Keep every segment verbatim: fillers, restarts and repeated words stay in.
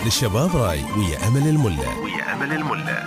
للشباب راي ويا أمل الملا ويا أمل الملا.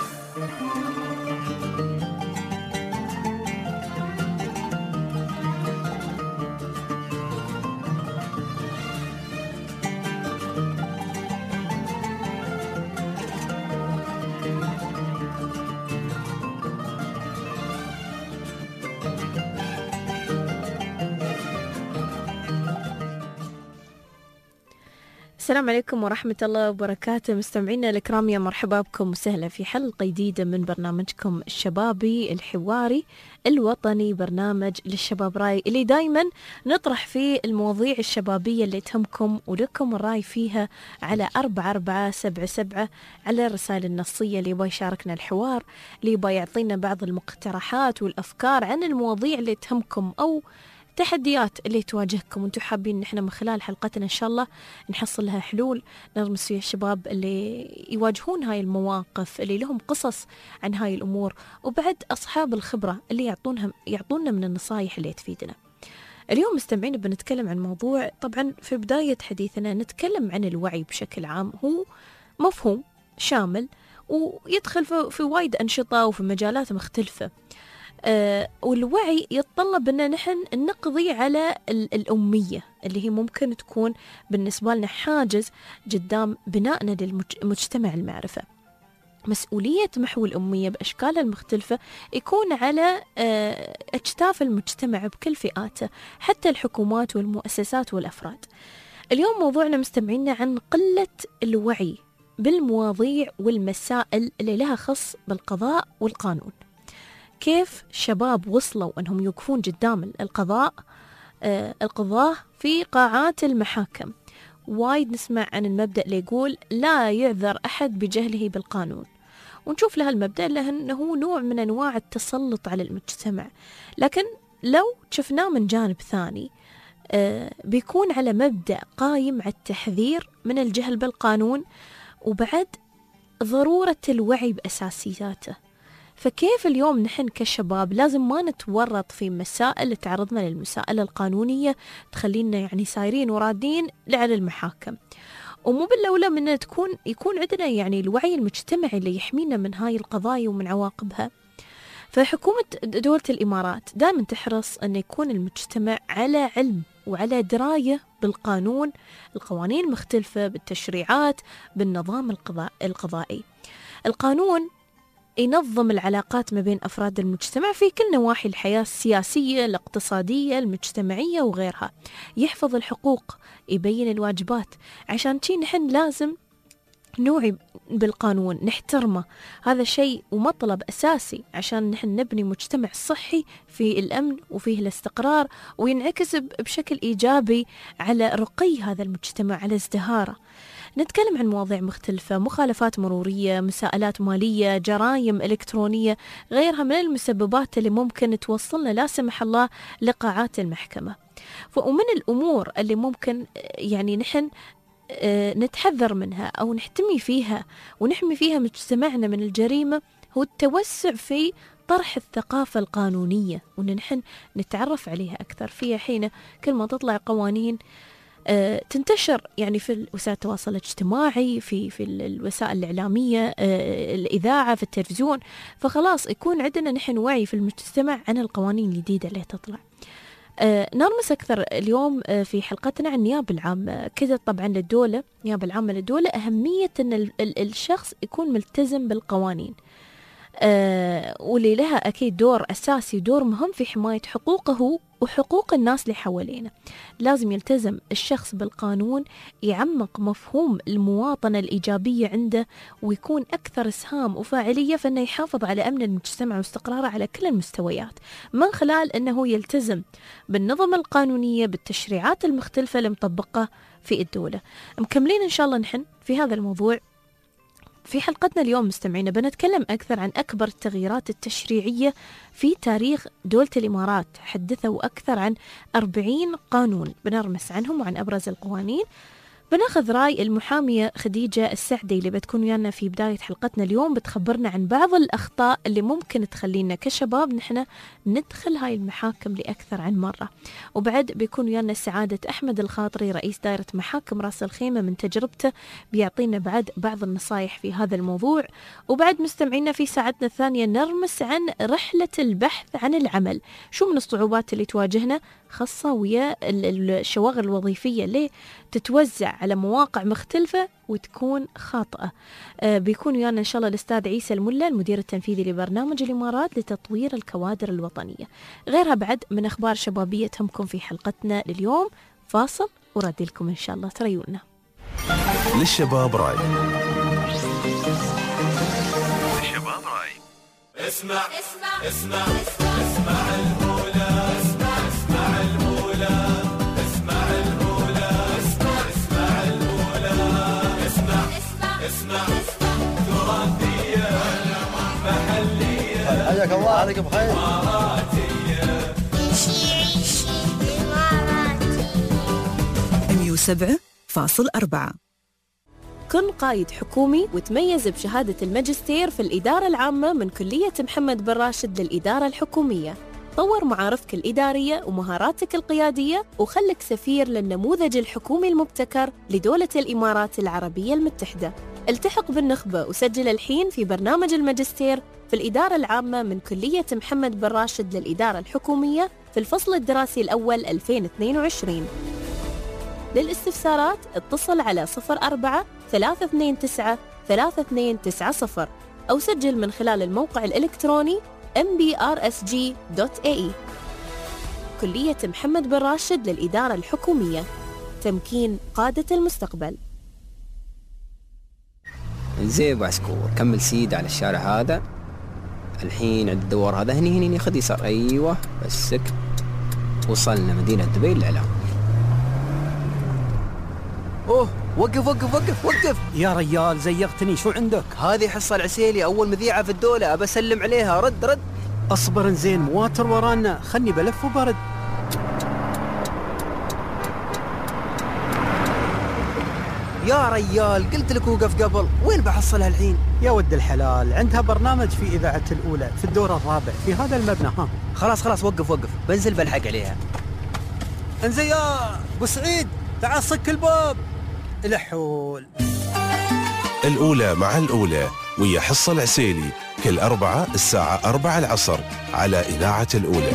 السلام عليكم ورحمة الله وبركاته. مستمعينا الكرام، يا مرحبا بكم وسهلا في حلقة جديدة من برنامجكم الشبابي الحواري الوطني، برنامج للشباب راي اللي دايما نطرح فيه المواضيع الشبابية اللي تهمكم ولكم الراي فيها على أربعة أربعة سبعة سبعة على الرسائل النصية. اللي يبغى يشاركنا الحوار، اللي يبغى يعطينا بعض المقترحات والأفكار عن المواضيع اللي تهمكم أو تحديات اللي تواجهكم وانتم حابين ان احنا من خلال حلقتنا ان شاء الله نحصل لها حلول، نرمس فيها الشباب اللي يواجهون هاي المواقف، اللي لهم قصص عن هاي الامور، وبعد اصحاب الخبرة اللي يعطونها يعطونا من النصائح اللي تفيدنا. اليوم مستمعين بنتكلم عن موضوع، طبعا في بداية حديثنا نتكلم عن الوعي بشكل عام. هو مفهوم شامل ويدخل في وايد أنشطة وفي مجالات مختلفة. أه والوعي يتطلب أن نحن نقضي على الأمية اللي هي ممكن تكون بالنسبة لنا حاجز قدام بنائنا للمجتمع المعرفة. مسؤولية محو الأمية بأشكالها المختلفة يكون على أه أجتاف المجتمع بكل فئاته، حتى الحكومات والمؤسسات والأفراد. اليوم موضوعنا مستمعينا عن قلة الوعي بالمواضيع والمسائل اللي لها خص بالقضاء والقانون. كيف شباب وصلوا أنهم يوقفون قدام القضاء آه القضاء في قاعات المحاكم. وايد نسمع عن المبدأ اللي يقول لا يعذر أحد بجهله بالقانون، ونشوف له المبدأ لأنه هو نوع من أنواع التسلط على المجتمع. لكن لو شفناه من جانب ثاني آه بيكون على مبدأ قايم على التحذير من الجهل بالقانون، وبعد ضرورة الوعي بأساسياته. فكيف اليوم نحن كشباب لازم ما نتورط في مسائل تعرضنا للمسائل القانونية تخلينا يعني سايرين ورادين لعلى المحاكم، ومو بالأولى من تكون يكون عندنا يعني الوعي المجتمعي اللي يحمينا من هاي القضايا ومن عواقبها. فحكومة دولة الإمارات دائما تحرص أن يكون المجتمع على علم وعلى دراية بالقانون، القوانين المختلفة، بالتشريعات، بالنظام القضائي. القانون ينظم العلاقات ما بين أفراد المجتمع في كل نواحي الحياة السياسية، الاقتصادية، المجتمعية وغيرها. يحفظ الحقوق، يبين الواجبات. عشان شي نحن لازم نوعي بالقانون، نحترمه. هذا شيء ومطلب أساسي عشان نحن نبني مجتمع صحي فيه الأمن وفيه الاستقرار، وينعكس بشكل إيجابي على رقي هذا المجتمع، على ازدهاره. نتكلم عن مواضيع مختلفة، مخالفات مرورية، مساءلات مالية، جرائم إلكترونية، غيرها من المسببات اللي ممكن توصلنا لا سمح الله لقاعات المحكمة. ومن الأمور اللي ممكن يعني نحن نتحذر منها أو نحتمي فيها ونحمي فيها مجتمعنا من الجريمة هو التوسع في طرح الثقافة القانونية، وأن نحن نتعرف عليها أكثر. فيها حين كل ما تطلع قوانين أه تنتشر يعني في وسائل التواصل الاجتماعي، في في الوسائل الإعلامية، أه الإذاعة، في التلفزيون، فخلاص يكون عندنا نحن وعي في المجتمع عن القوانين الجديدة اللي تطلع. أه نرمس أكثر اليوم أه في حلقتنا عن النيابة العامة. كذا طبعا للدولة، النيابة العامة للدولة، أهمية أن ال ال الشخص يكون ملتزم بالقوانين، أه واللي لها أكيد دور أساسي، دور مهم في حماية حقوقه وحقوق الناس اللي حوالينا. لازم يلتزم الشخص بالقانون، يعمق مفهوم المواطنة الإيجابية عنده، ويكون أكثر إسهام وفاعلية في أنه يحافظ على أمن المجتمع واستقراره على كل المستويات، من خلال أنه يلتزم بالنظم القانونية، بالتشريعات المختلفة المطبقة في الدولة. مكملين إن شاء الله نحن في هذا الموضوع في حلقتنا اليوم. مستمعينا بنتكلم أكثر عن أكبر التغييرات التشريعية في تاريخ دولة الإمارات. حدثوا أكثر عن أربعين قانون، بنرمس عنهم وعن أبرز القوانين. بناخذ رأي المحامية خديجة السعدي اللي بتكون ويانا في بداية حلقتنا اليوم، بتخبرنا عن بعض الأخطاء اللي ممكن تخلينا كشباب نحن ندخل هاي المحاكم لأكثر عن مرة. وبعد بيكون ويانا سعادة أحمد الخاطري رئيس دائرة محاكم راس الخيمة، من تجربته بيعطينا بعد بعض النصائح في هذا الموضوع. وبعد مستمعينا في ساعتنا الثانية نرمس عن رحلة البحث عن العمل، شو من الصعوبات اللي تواجهنا خاصة ويا الشواغل الوظيفية اللي تتوزع على مواقع مختلفة وتكون خاطئة. آه بيكون ويانا إن شاء الله الأستاذ عيسى الملا المدير التنفيذي لبرنامج الإمارات لتطوير الكوادر الوطنية. غيرها بعد من أخبار شبابية تهمكم في حلقتنا لليوم. فاصل وردي لكم إن شاء الله، تريونا. للشباب راي. للشباب راي. اسمع اسمع اسمع اسمع المولى، اسمع اسمع المولى، اسمع المولى، اسمع اسمع المولى، اسمع اسمع اسمع تراثية محلية. حياك الله، عليك بخير. إماراتية. عيشي عيشي إماراتي. مية وسبعة فاصل أربعة. كن قائد حكومي وتميز بشهادة الماجستير في الإدارة العامة من كلية محمد بن راشد للإدارة الحكومية. طور معارفك الإدارية ومهاراتك القيادية وخلك سفير للنموذج الحكومي المبتكر لدولة الإمارات العربية المتحدة. التحق بالنخبة وسجل الحين في برنامج الماجستير في الإدارة العامة من كلية محمد بن راشد للإدارة الحكومية في الفصل الدراسي الأول ألفين واثنين وعشرين. للاستفسارات اتصل على صفر أربعة ثلاثة اثنين تسعة ثلاثة اثنين تسعة صفر أو سجل من خلال الموقع الإلكتروني إم بي آر إس جي دوت إيه إي. كلية محمد بن راشد للإدارة الحكومية، تمكين قادة المستقبل. زين ابو عسكور، كمل سيد على الشارع هذا، الحين عند الدوار هذا هني هني خذ يسار. ايوه بسك، وصلنا مدينة دبي للإعلام. اوه وقف وقف وقف وقف يا ريال زيغتني، شو عندك؟ هذه حصة العسيلي، أول مذيعة في الدولة، أبى أسلم عليها. رد رد. أصبر زين، مواتر ورانا، خلني بلف وبرد. يا ريال قلت لك وقف قبل، وين بحصلها الحين؟ يا ود الحلال، عندها برنامج في إذاعة الأولى في الدور الرابع في هذا المبنى. ها خلاص خلاص وقف وقف، بنزل بلحق عليها. انزين يا أبو سعيد، تعال صك الباب. الحول الأولى مع الأولى ويا حصة العسيلي كل أربعة الساعة أربعة العصر على إذاعة الأولى.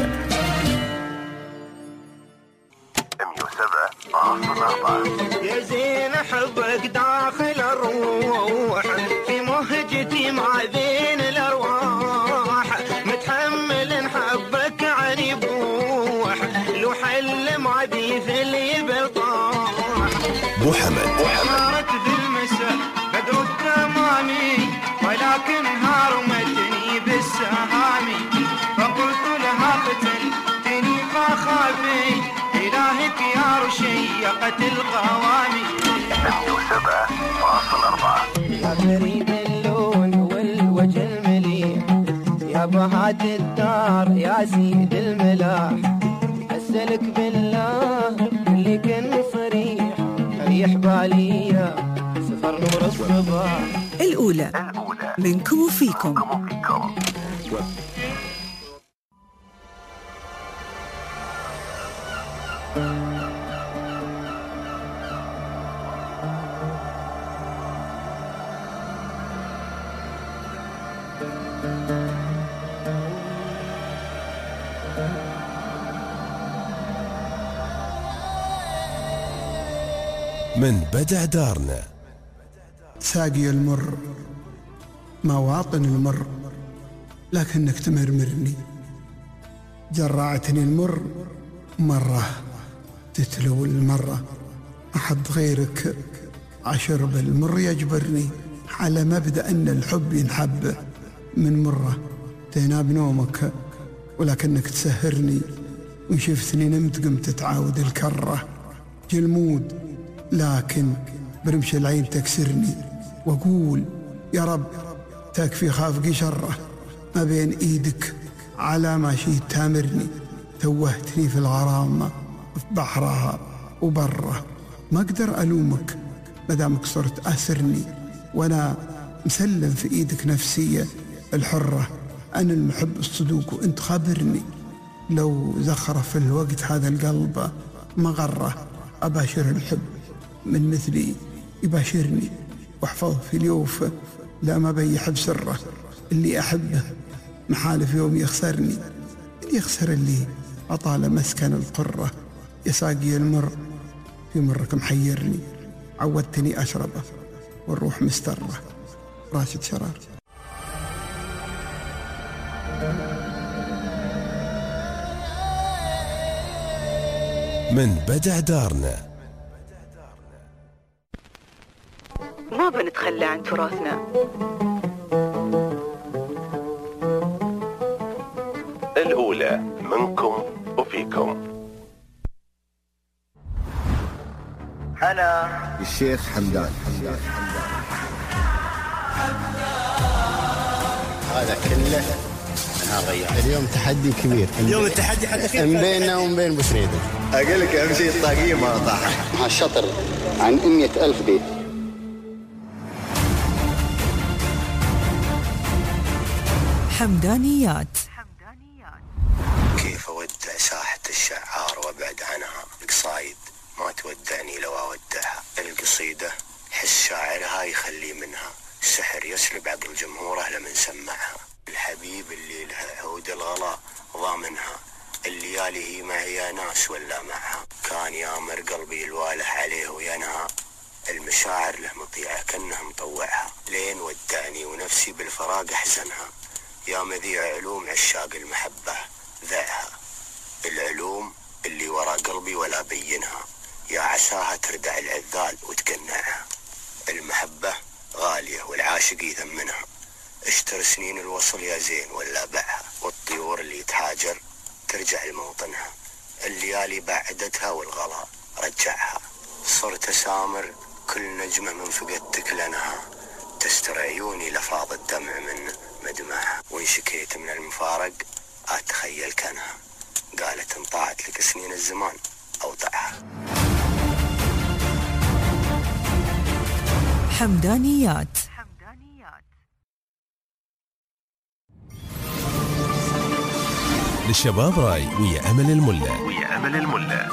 مية وسبعة فاصل أربعة. يا زين أحبك داخل الروح، في مهجتي مع ذين الأرواح، متحمل حبك عن يبوح، لو حل ما بي في اللي بالطاح. بو حمد صارت في المساء بدر التمامي، ولكن هارمتني بالسهامي، فقلت لها قتلتني فخافي، إلهك يا رشيقة القوامي. مية وسبعة فاصل أربعة. يا غريب اللون والوجه المليح، يا بهات الدار يا سيد الملاح، أسألك بالله اللي كن صريح، ريح بالي سفر نور الصباح. الأولى منكم وفيكم. من بدع دارنا. ساقي المر مواطن المر، لكنك تمرمرني. جرعتني المر مرة تتلو المرة، أحد غيرك عشرب المر يجبرني، على مبدأ أن الحب ينحب من مرة. تناب نومك ولكنك تسهرني، وشفتني نمت قمت تعاود الكرة. جلمود لكن برمش العين تكسرني، وأقول يا رب تكفي خافقي شره، ما بين إيدك على ما شيء تامرني. توهتني في الغرام في بحرها وبره، ما أقدر ألومك مدامك صرت أسرني وأنا مسلم في إيدك نفسية الحرة. أنا المحب الصدوق وأنت خبرني، لو زخرف الوقت هذا القلب مغرة، أباشر الحب من مثلي يباشرني، واحفظه في اليوف لا ما بيحب سره. اللي أحبه محالف يوم يخسرني، اللي يخسر اللي أطال مسكن القرة. يا ساقي المر في مرك محيرني، عودتني أشربه والروح مسترة. راشد شرار. من بدع دارنا ما بنتخلى عن تراثنا. الأولى منكم وفيكم. هلا الشيخ حمدان. هذا كله أنا غير. اليوم تحدي كبير. اليوم التحدي حتى من بيننا ومن بين بوسريدة. أقول لك أهم شيء الطاقية ما طاحت. مع الشطر عن مئة ألف بيت. حمدانيات. كيف أودع ساحة الشعار وأبعد عنها؟ القصايد ما تودعني لو أودعها. القصيدة حس شاعرها يخلي منها سحر يسلب عقل جمهوره لمن سمعها. الحبيب اللي لها عود الغلا ضامنها، الليالي هي معي ناس ولا معها. كان يامر قلبي الواله عليه وينهى، المشاعر له مطيعة كأنه مطوعها. لين ودعني ونفسي بالفراق أحزنها، يا مذيع علوم عشاق المحبة ذعها. العلوم اللي ورا قلبي ولا بينها، يا عساها تردع العذال وتقنعها. المحبة غالية والعاشق يثمنها، اشتر سنين الوصل يا زين ولا بعها. والطيور اللي تهاجر ترجع لموطنها، الليالي بعدتها والغلا رجعها. صرت سامر كل نجمة من فقدتك لنها، تستر عيوني لفاض الدمع من مدمعها. وإن شكيت من المفارق أتخيل كانها، قالت انطاعت لك سنين الزمان أوطعها. حمدانيات. للشباب راي ويا أمل الملا. ويا أمل الملا.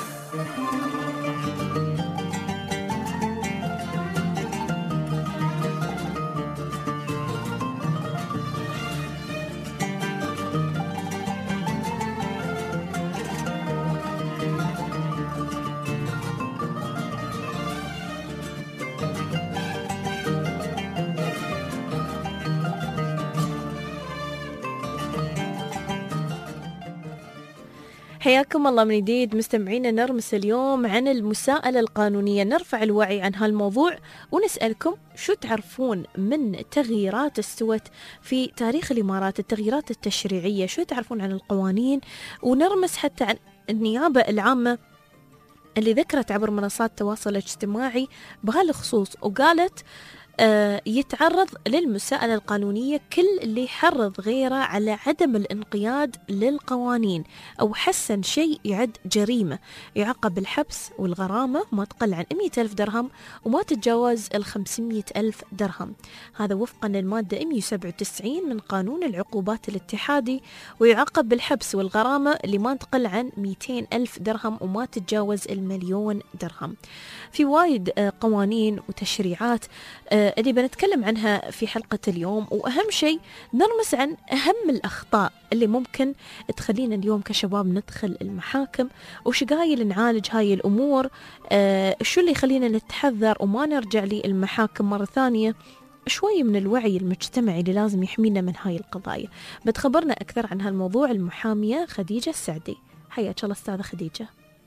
حياكم الله من جديد مستمعينا. نرمس اليوم عن المساءلة القانونية، نرفع الوعي عن هالموضوع ونسألكم شو تعرفون من تغييرات استوت في تاريخ الإمارات، التغييرات التشريعية، شو تعرفون عن القوانين، ونرمس حتى عن النيابة العامة اللي ذكرت عبر منصات التواصل الاجتماعي بهالخصوص، وقالت آه يتعرض للمساءلة القانونية كل اللي يحرض غيره على عدم الانقياد للقوانين أو حسن شيء يعد جريمة، يعاقب بالحبس والغرامة ما تقل عن مئة ألف درهم وما تتجاوز الخمسمئة ألف درهم. هذا وفقا للمادة مئة وسبعة وتسعين من قانون العقوبات الاتحادي، ويعاقب بالحبس والغرامة اللي ما تقل عن مئتين ألف درهم وما تتجاوز المليون درهم. في وايد آه قوانين وتشريعات آه اللي بنتكلم عنها في حلقة اليوم، وأهم شيء نرمس عن أهم الأخطاء اللي ممكن تخلينا اليوم كشباب ندخل المحاكم، وشقايل نعالج هاي الأمور، آه شو اللي يخلينا نتحذر وما نرجع للمحاكم مرة ثانية. شوي من الوعي المجتمعي اللي لازم يحمينا من هاي القضايا. بتخبرنا أكثر عن هالموضوع المحامية خديجة السعدي. حياك الله أستاذة خديجة.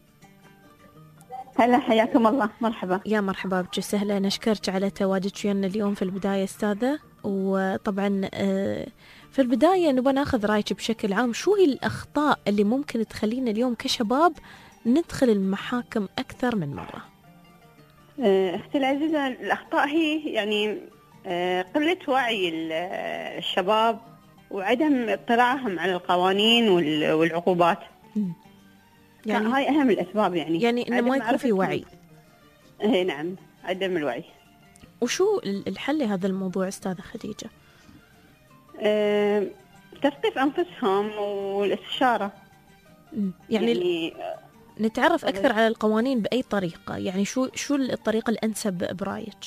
هلا حياكم الله. مرحبا. يا مرحبا بك وسهلا. نشكرك على تواجدك ويانا اليوم في البداية أستاذة. وطبعا في البداية نبغى ناخذ رأيك بشكل عام، شو هي الأخطاء اللي ممكن تخلينا اليوم كشباب ندخل المحاكم أكثر من مرة؟ أختي العزيزة، الأخطاء هي يعني قلة وعي الشباب وعدم اطلاعهم على القوانين والعقوبات. يعني هاي أهم الأسباب. يعني يعني إنه ما يكون في وعي. إيه نعم، عدم الوعي. وشو الحل لهذا الموضوع أستاذة خديجة؟ أه تثقيف أنفسهم والاستشارة. يعني, يعني نتعرف أكثر على القوانين بأي طريقة؟ يعني شو شو الطريقة الأنسب برأيك؟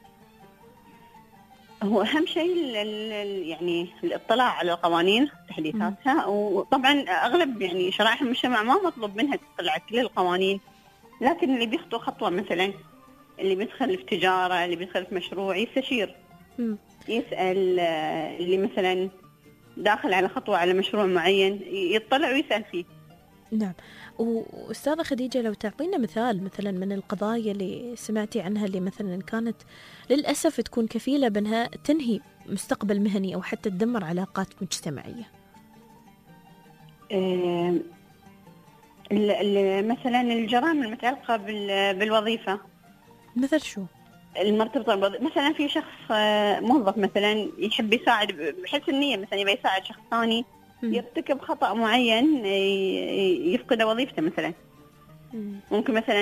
هو أهم شيء يعني الاطلاع على القوانين تحديثاتها، وطبعا أغلب يعني شرائح المجتمع ما مطلوب منها تطلع على كل القوانين، لكن اللي بيخطو خطوة مثلا اللي بيدخل في تجارة، اللي بيدخل في مشروع يستشير، م. يسأل اللي مثلا داخل على خطوة على مشروع معين يطلع ويسأل فيه. نعم. وأستاذة خديجة لو تعطينا مثال مثلا من القضايا اللي سمعتي عنها اللي مثلا كانت للأسف تكون كفيلة بأنها تنهي مستقبل مهني أو حتى تدمر علاقات مجتمعية. أه مثلا الجرائم المتعلقة بالوظيفة. مثل شو؟ المرتبطة بالوظيفة، مثلا في شخص موظف مثلا يحب يساعد بحيث النية، مثلا يبي يساعد شخص ثاني يرتكب خطأ معين يفقد وظيفته مثلا. ممكن مثلا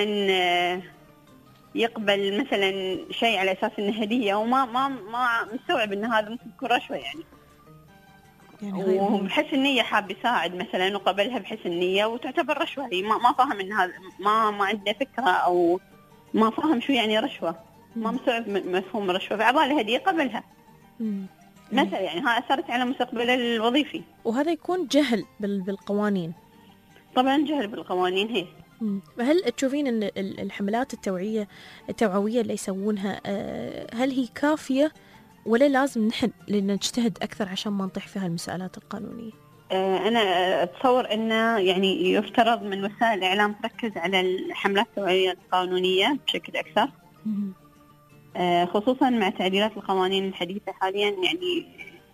يقبل مثلا شيء على أساس إنه هدية وما ما ما مستوعب إن هذا ممكن يكون رشوة يعني. يعني وبحس النية حاب يساعد مثلا وقبلها بحس النية وتعتبر رشوة، هي ما ما فاهم إن هذا ما ما عنده فكرة أو ما فاهم شو يعني رشوة، ما مستوعب مفهوم الرشوة، فعباله هدية قبلها. مم. مثلا يعني ها أثرت على مستقبله الوظيفي، وهذا يكون جهل بالقوانين. طبعا جهل بالقوانين هي. هل تشوفين أن الحملات التوعية التوعوية اللي يسوونها هل هي كافية ولا لازم نحن لنجتهد أكثر عشان ما نطيح في هالمسألات القانونية؟ أنا أتصور أنه يعني يفترض من وسائل الإعلام تركز على الحملات التوعية القانونية بشكل أكثر، خصوصا مع تعديلات القوانين الحديثة حاليا. يعني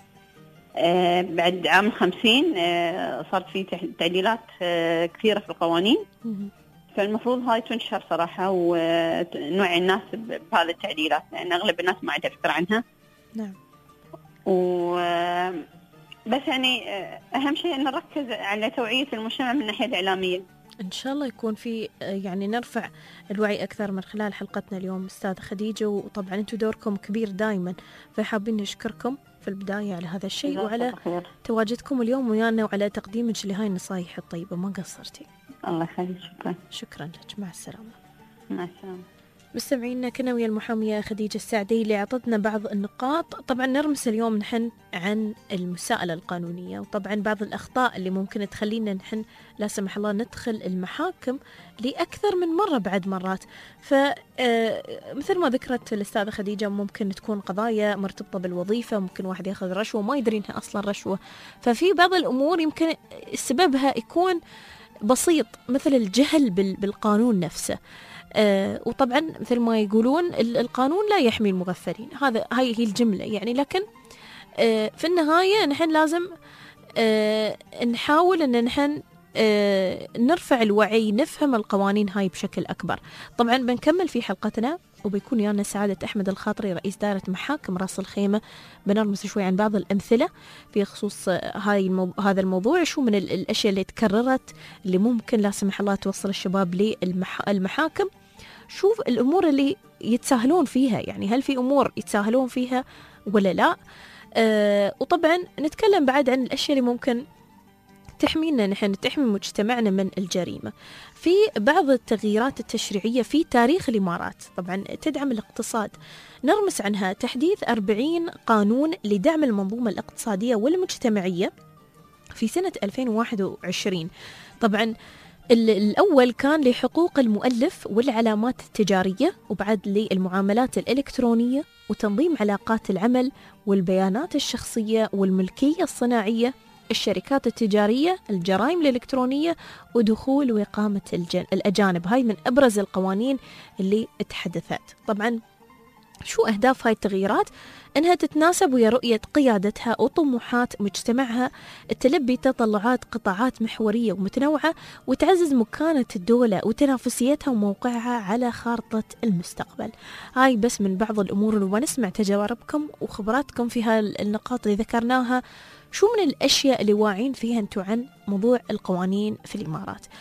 بعد عام الخمسين صارت في تعديلات كثيرة في القوانين، فالمفروض هاي تنشر صراحة ونوعي الناس بهذه التعديلات، لأن أغلب الناس ما عندها فكرة عنها. نعم. و بس يعني أهم شيء أن نركز على توعية المجتمع من الناحية الإعلامية. إن شاء الله يكون في يعني نرفع الوعي أكثر من خلال حلقتنا اليوم أستاذة خديجة، وطبعا أنتم دوركم كبير دائما، فحابين نشكركم في البداية على هذا الشيء وعلى تواجدكم اليوم ويانا وعلى تقديمك لهاي النصائح الطيبة، ما قصرتي. الله يخليك. شكرا. شكرا لك. مع السلامة. مع السلامة. مستمعينا كنا ويا المحامية خديجة السعدي اللي أعطتنا بعض النقاط. طبعا نرمس اليوم نحن عن المساءلة القانونية، وطبعا بعض الأخطاء اللي ممكن تخلينا نحن لا سمح الله ندخل المحاكم لأكثر من مرة بعد مرات. فمثل ما ذكرت الأستاذة خديجة ممكن تكون قضايا مرتبطة بالوظيفة، ممكن واحد ياخذ رشوة وما يدري إنها أصلا رشوة، ففي بعض الأمور يمكن سببها يكون بسيط مثل الجهل بالقانون نفسه. آه وطبعا مثل ما يقولون القانون لا يحمي المغفلين، هذا هاي هي الجملة يعني. لكن آه في النهاية نحن لازم آه نحاول ان نحن آه نرفع الوعي، نفهم القوانين هاي بشكل أكبر. طبعا بنكمل في حلقتنا وبيكون يانا سعادة أحمد الخاطري رئيس دائرة محاكم راس الخيمة، بنرمس شوي عن بعض الأمثلة في خصوص هاي المو... هذا الموضوع، شو من الأشياء اللي تكررت اللي ممكن لا سمح الله توصل الشباب للمحاكم، شوف الأمور اللي يتساهلون فيها، يعني هل في أمور يتساهلون فيها ولا لا. آه وطبعا نتكلم بعد عن الأشياء اللي ممكن تحمينا نحن، تحمي مجتمعنا من الجريمة. في بعض التغييرات التشريعية في تاريخ الإمارات طبعا تدعم الاقتصاد، نرمس عنها تحديث أربعين قانون لدعم المنظومة الاقتصادية والمجتمعية في سنة ألفين وواحد وعشرين. طبعا الأول كان لحقوق المؤلف والعلامات التجارية، وبعد للمعاملات الإلكترونية وتنظيم علاقات العمل والبيانات الشخصية والملكية الصناعية، الشركات التجارية، الجرائم الإلكترونية، ودخول وإقامة الجن... الأجانب. هاي من أبرز القوانين اللي اتحدثت. طبعا شو أهداف هاي التغييرات؟ أنها تتناسب ويا رؤية قيادتها وطموحات مجتمعها، التلبي تطلعات قطاعات محورية ومتنوعة، وتعزز مكانة الدولة وتنافسيتها وموقعها على خارطة المستقبل. هاي بس من بعض الأمور، ونسمع تجاربكم وخبراتكم في هالنقاط اللي ذكرناها. شو من الأشياء اللي واعين فيها أنتوا عن موضوع القوانين في الإمارات؟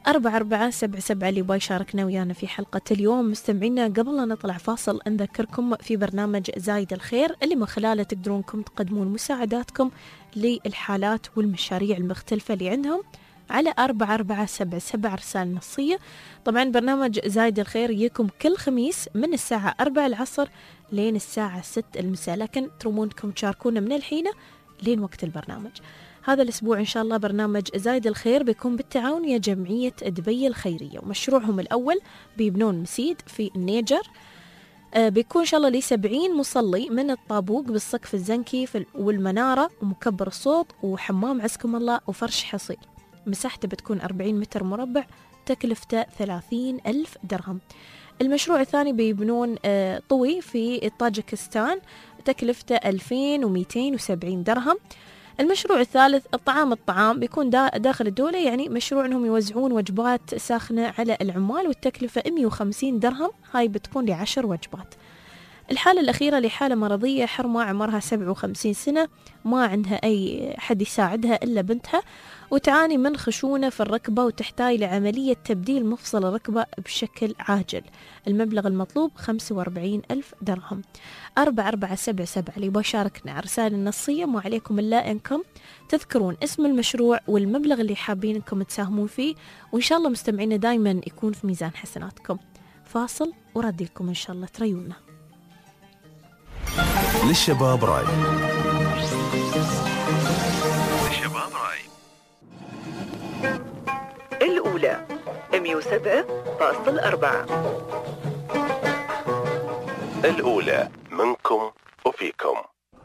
أربعة أربعة سبعة سبعة اللي باي شاركنا ويانا في حلقة اليوم. مستمعينا قبل لا نطلع فاصل نذكركم في برنامج زايد الخير اللي من خلاله تقدرونكم تقدمون مساعداتكم للحالات والمشاريع المختلفة اللي عندهم على أربعة أربعة سبعة سبعة رسالة نصية. طبعا برنامج زايد الخير يجيكم كل خميس من الساعة أربعة العصر لين الساعة ستة المساء، لكن ترمونكم تشاركونا من الحين لين وقت البرنامج. هذا الأسبوع إن شاء الله برنامج زايد الخير بيكون بالتعاون يا جمعية دبي الخيرية، ومشروعهم الأول بيبنون مسيد في النيجر. آه بيكون إن شاء الله لسبعين مصلي من الطابوق بالسقف الزنكي والمنارة ومكبر الصوت وحمام عزكم الله وفرش حصير. مساحته بتكون أربعين متر مربع، تكلفته ثلاثين ألف درهم. المشروع الثاني بيبنون آه طوي في طاجكستان، تكلفته ألفين ومئتين وسبعين درهم. المشروع الثالث الطعام الطعام بيكون دا داخل الدولة، يعني مشروع انهم يوزعون وجبات ساخنة على العمال والتكلفة مئة وخمسين درهم، هاي بتكون لعشر وجبات. الحالة الأخيرة لحالة مرضية حرمة عمرها سبعة وخمسين سنة، ما عندها أي حد يساعدها إلا بنتها، وتعاني من خشونة في الركبة وتحتاج لعملية تبديل مفصل الركبة بشكل عاجل. المبلغ المطلوب خمسة وأربعين ألف درهم. أربعة أربعة سبعة سبعة اللي بشاركنا على رسالة النصية، ما عليكم إلا إنكم تذكرون اسم المشروع والمبلغ اللي حابين إنكم تساهمون فيه، وإن شاء الله مستمعين دايما يكون في ميزان حسناتكم. فاصل وردي لكم إن شاء الله تريونا. للشباب راي. للشباب راي. الأولى مية وسبعة فاصلة أربعة. الأولى منكم وفيكم.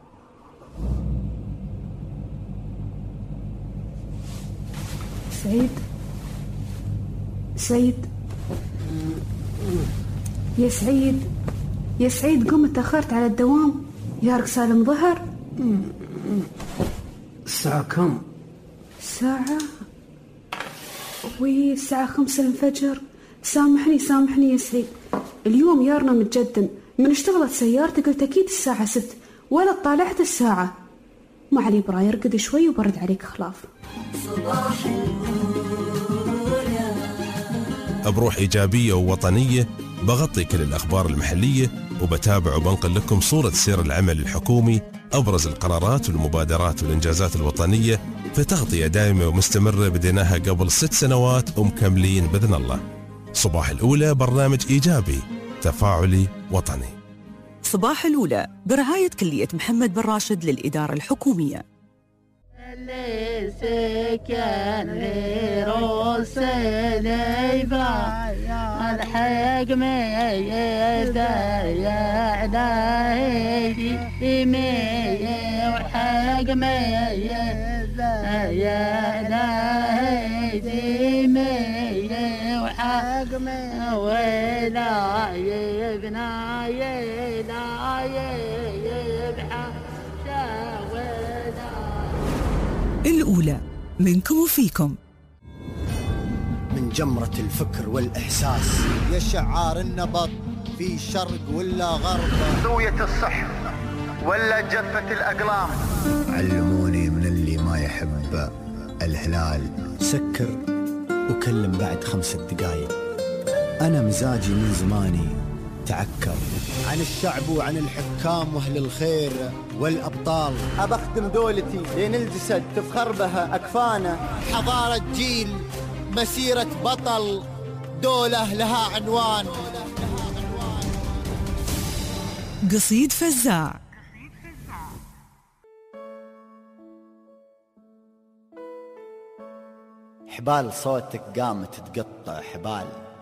سعيد سعيد يا سعيد يا سعيد قم، تأخرت على الدوام. يارك سالم ظهر. الساعة كم؟ ساعة وي الساعة خمسة الفجر. سامحني سامحني يا سعيد، اليوم يارنا متجدم، من اشتغلت سيارتي قلت أكيد الساعة ست ولا طالعت الساعة. ما علي براي، ارقد شوي وبرد عليك خلاف. بروح إيجابية ووطنية بغطي كل الأخبار المحلية وبتابع وبنقل لكم صورة سير العمل الحكومي، أبرز القرارات والمبادرات والإنجازات الوطنية في تغطية دائمة ومستمرة بديناها قبل ست سنوات ومكملين بإذن الله. صباح الأولى برنامج إيجابي تفاعلي وطني. صباح الأولى برعاية كلية محمد بن راشد للإدارة الحكومية. اللي سكن غير سليبا الحق ما يدايا عليه مية وحق ما يدايا عليه مية وحق ما ولا يبنى يلا يبحى الأولى منكم وفيكم. من جمرة الفكر والإحساس يا شعار النبض في شرق ولا غرب، زوية الصحف ولا جفة الأقلام. علموني من اللي ما يحب الهلال سكر وكلم بعد خمسة دقايق. أنا مزاجي من زماني تعكر عن الشعب وعن الحكام وأهل الخير والأبطال. أبخدم دولتي لين الجسد تفخر بها أكفانا. حضارة جيل، مسيرة بطل، دولة لها عنوان. قصيد فزاع. حبال صوتك قامت تقطع حبال،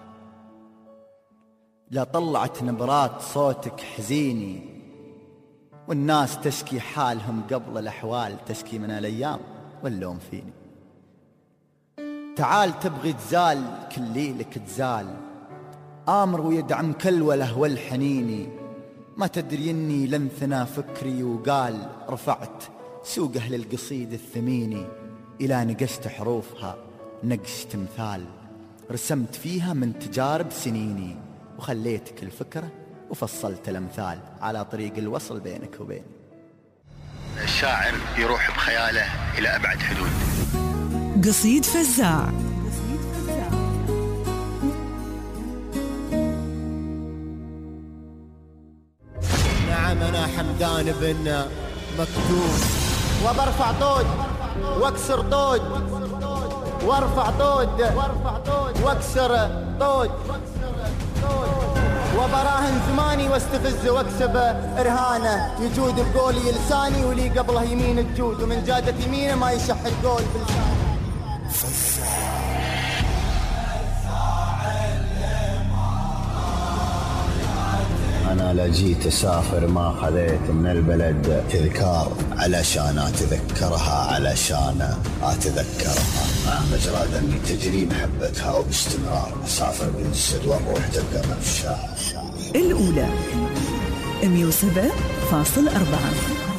لا طلعت نبرات صوتك حزيني، والناس تشكي حالهم قبل الأحوال، تشكي من الأيام واللوم فيني. تعال تبغي تزال كل ليلك تزال، آمر ويدعم كل وله والحنيني. ما تدري إني لنثنا فكري وقال، رفعت سوق أهل القصيد الثميني إلى نقشت حروفها نقش تمثال، رسمت فيها من تجارب سنيني، وخليتك الفكرة وفصلت الأمثال على طريق الوصل بينك وبيني. الشاعر يروح بخياله إلى أبعد حدود. قصيد فزاع. نعم أنا حمدان بن مكتوم. وبرفع طود واكسر طود وارفع طود واكسر طود وبراهن زماني واستفز واكسب رهانه. يجود بقولي لساني ولي قبله يمين تجود ومن جادت يمينه ما يشح القول بلسانه. أنا لا جيت أسافر ما خذيت من البلد تذكار علشان أتذكرها علشان أتذكرها. مع مجرى دمي تجري محبتها وباستمرار أسافر بالسر والروح تبقى مفشاها. الأولى مية وسبعة فاصل أربعة.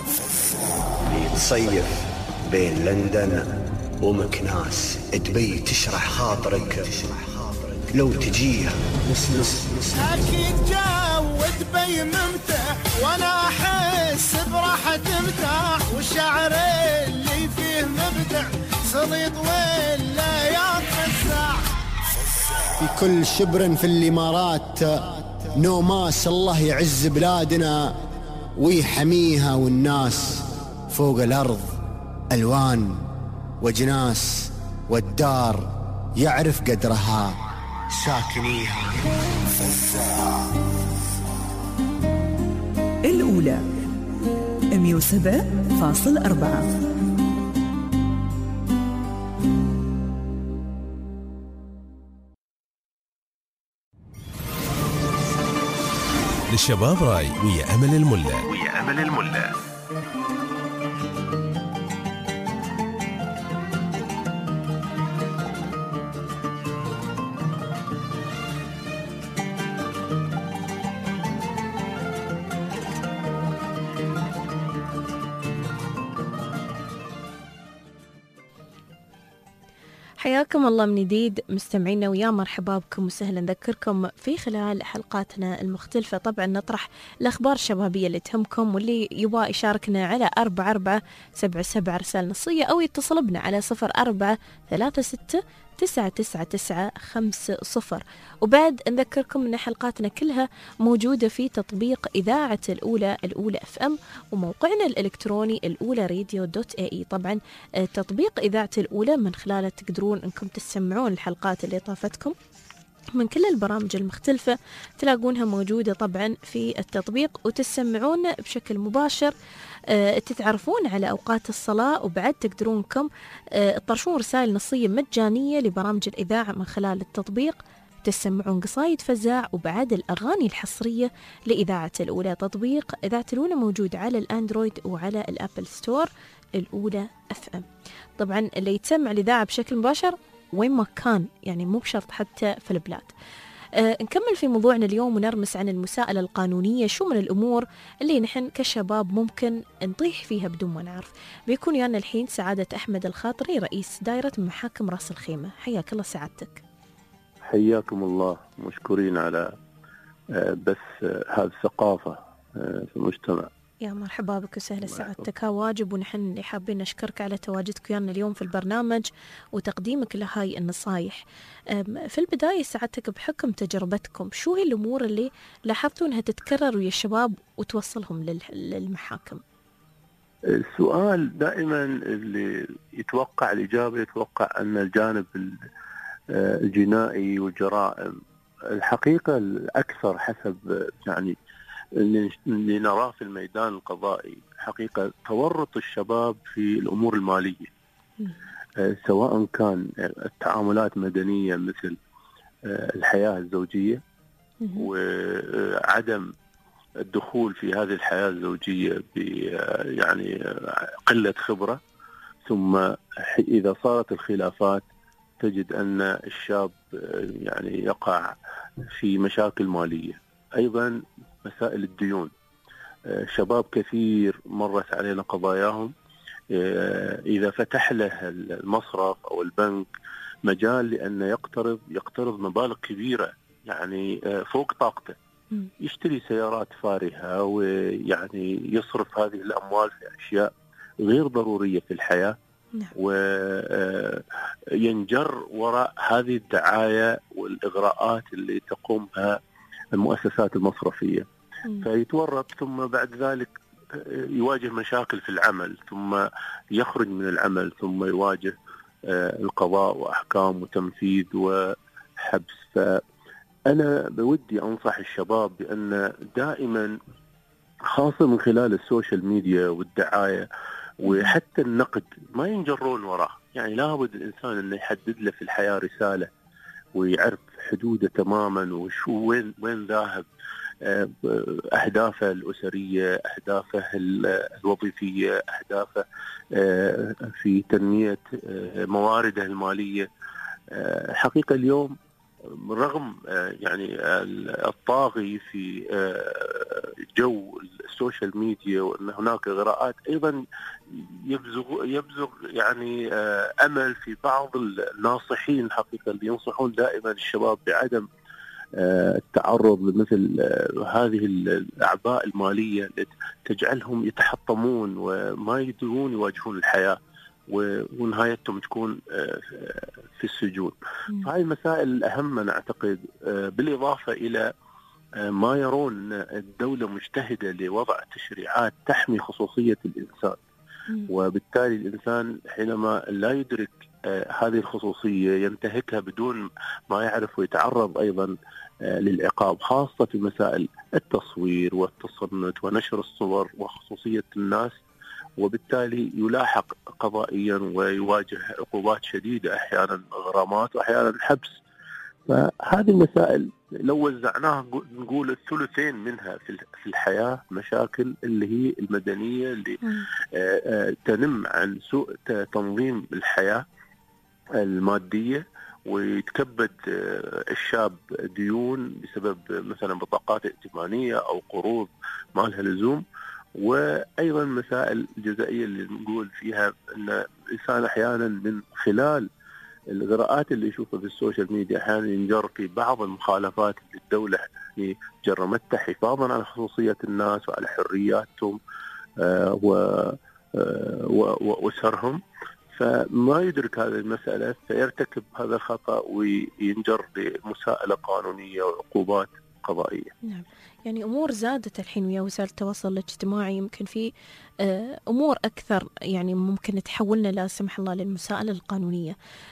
تصيف بين لندن ومكناس تبي تشرح خاطرك لو تجيها نس نس نس أكيد جو دبي ممتع وأنا أحس براحة مرتاح والشعر اللي فيه مبدع صليط ولا ينفزع. في كل شبر في الإمارات نوماس الله يعز بلادنا ويحميها والناس فوق الأرض ألوان وجناس والدار يعرف قدرها ساكنيها. الأولى مية وسبعة فاصل أربعة. للشباب راي ويا أمل الملا ويا أمل الملا. حياكم الله من جديد مستمعينا ويا مرحبا بكم وسهلا. نذكركم في خلال حلقاتنا المختلفة طبعا نطرح الأخبار الشبابية اللي تهمكم واللي يبغى يشاركنا على أربعة أربعة سبعة سبعة رسالة نصية أو يتصل بنا على صفر أربعة ثلاثة ستة تسعة تسعة تسعة خمسة صفر. وبعد نذكركم أن حلقاتنا كلها موجودة في تطبيق إذاعة الأولى الأولى أف أم وموقعنا الإلكتروني الأولى راديو دوت اي اي. طبعا تطبيق إذاعة الأولى من خلاله تقدرون أنكم تسمعون الحلقات اللي طافتكم من كل البرامج المختلفة، تلاقونها موجودة طبعا في التطبيق وتسمعون بشكل مباشر. أه تتعرفون على أوقات الصلاة وبعد تقدرونكم أه تطرشون رسائل نصية مجانية لبرامج الإذاعة من خلال التطبيق. تسمعون قصايد فزاع وبعد الأغاني الحصرية لإذاعة الأولى. تطبيق إذاعة الأولى موجود على الأندرويد وعلى الأبل ستور الأولى أف أم. طبعا اللي يتسمع الإذاعة بشكل مباشر وين ما كان، يعني مو بشرط حتى في البلاد. أه نكمل في موضوعنا اليوم ونرمس عن المساءلة القانونية. شو من الأمور اللي نحن كشباب ممكن نطيح فيها بدون ما نعرف. بيكون ويانا الحين سعادة أحمد الخاطري رئيس دائرة محاكم راس الخيمة. حياك الله سعادتك. حياكم الله، مشكورين على بس هذه الثقافة في المجتمع. يا مرحبا بك وسهلا سعادتك. ها واجب ونحن اللي حابين نشكرك على تواجدك ويانا اليوم في البرنامج وتقديمك لهاي النصايح. في البداية سعادتك بحكم تجربتكم شو هي الأمور اللي لاحظتوا أنها تتكرر ويا الشباب وتوصلهم للمحاكم؟ السؤال دائما اللي يتوقع الإجابة يتوقع أن الجانب الجنائي والجرائم. الحقيقة الأكثر حسب يعني اللي نراه في الميدان القضائي حقيقة تورط الشباب في الأمور المالية، سواء كان التعاملات مدنية مثل الحياة الزوجية وعدم الدخول في هذه الحياة الزوجية ب يعني قلة خبرة، ثم إذا صارت الخلافات تجد أن الشاب يعني يقع في مشاكل مالية. أيضا مسائل الديون، شباب كثير مرت علينا قضاياهم إذا فتح له المصرف أو البنك مجال لأنه يقترض يقترض مبالغ كبيرة يعني فوق طاقته، يشتري سيارات فارهة ويعني يصرف هذه الأموال في أشياء غير ضرورية في الحياة، وينجر وراء هذه الدعاية والإغراءات اللي تقوم بها المؤسسات المصرفية. فيتورط، ثم بعد ذلك يواجه مشاكل في العمل، ثم يخرج من العمل، ثم يواجه القضاء وأحكام وتنفيذ وحبس. فأنا بودي أنصح الشباب بأن دائما، خاصة من خلال السوشيال ميديا والدعاية وحتى النقد، ما ينجرون وراه. يعني لابد الإنسان أنه يحدد له في الحياة رسالة ويعرف حدوده تماما، وشو وين وين ذاهب، أهدافه الأسرية، أهدافه الوظيفية، أهدافه في تنمية موارده المالية. حقيقة اليوم رغم يعني الطاغي في جو السوشيال ميديا وأن هناك غراءات، أيضا يبزغ يبزغ يعني أمل في بعض الناصحين حقيقة اللي ينصحون دائما الشباب بعدم التعرض لمثل هذه الأعباء المالية التي تجعلهم يتحطمون وما يقدرون يواجهون الحياة، ونهايتهم تكون في السجون. هاي المسائل الأهم أنا أعتقد، بالإضافة إلى ما يرون الدولة مجتهدة لوضع تشريعات تحمي خصوصية الإنسان، وبالتالي الإنسان حينما لا يدرك هذه الخصوصية ينتهكها بدون ما يعرف، ويتعرض أيضا للعقاب، خاصة في مسائل التصوير والتصنت ونشر الصور وخصوصية الناس، وبالتالي يلاحق قضائيا ويواجه عقوبات شديدة، أحيانا غرامات وأحيانا حبس. فهذه المسائل لو وزعناها نقول الثلثين منها في الحياة مشاكل اللي هي المدنية اللي تنم عن سوء تنظيم الحياة المادية، ويتكبد الشاب ديون بسبب مثلا بطاقات ائتمانية أو قروض ما لها لزوم. وأيضا مسائل الجزائية اللي نقول فيها أن الإنسان أحيانا من خلال الغراءات اللي يشوفها في السوشيال ميديا أحيانا ينجر في بعض المخالفات اللي الدولة يعني جرمتها حفاظا على خصوصية الناس وعلى حرياتهم وأسرهم، فما يدرك هذه المسألة فيرتكب هذا الخطأ وينجر لمساءلة قانونية وعقوبات قضائية. نعم، يعني أمور زادت الحين ويا وسائل التواصل الاجتماعي، يمكن في أمور أكثر يعني ممكن تحولنا لا سمح الله للمساءلة القانونية.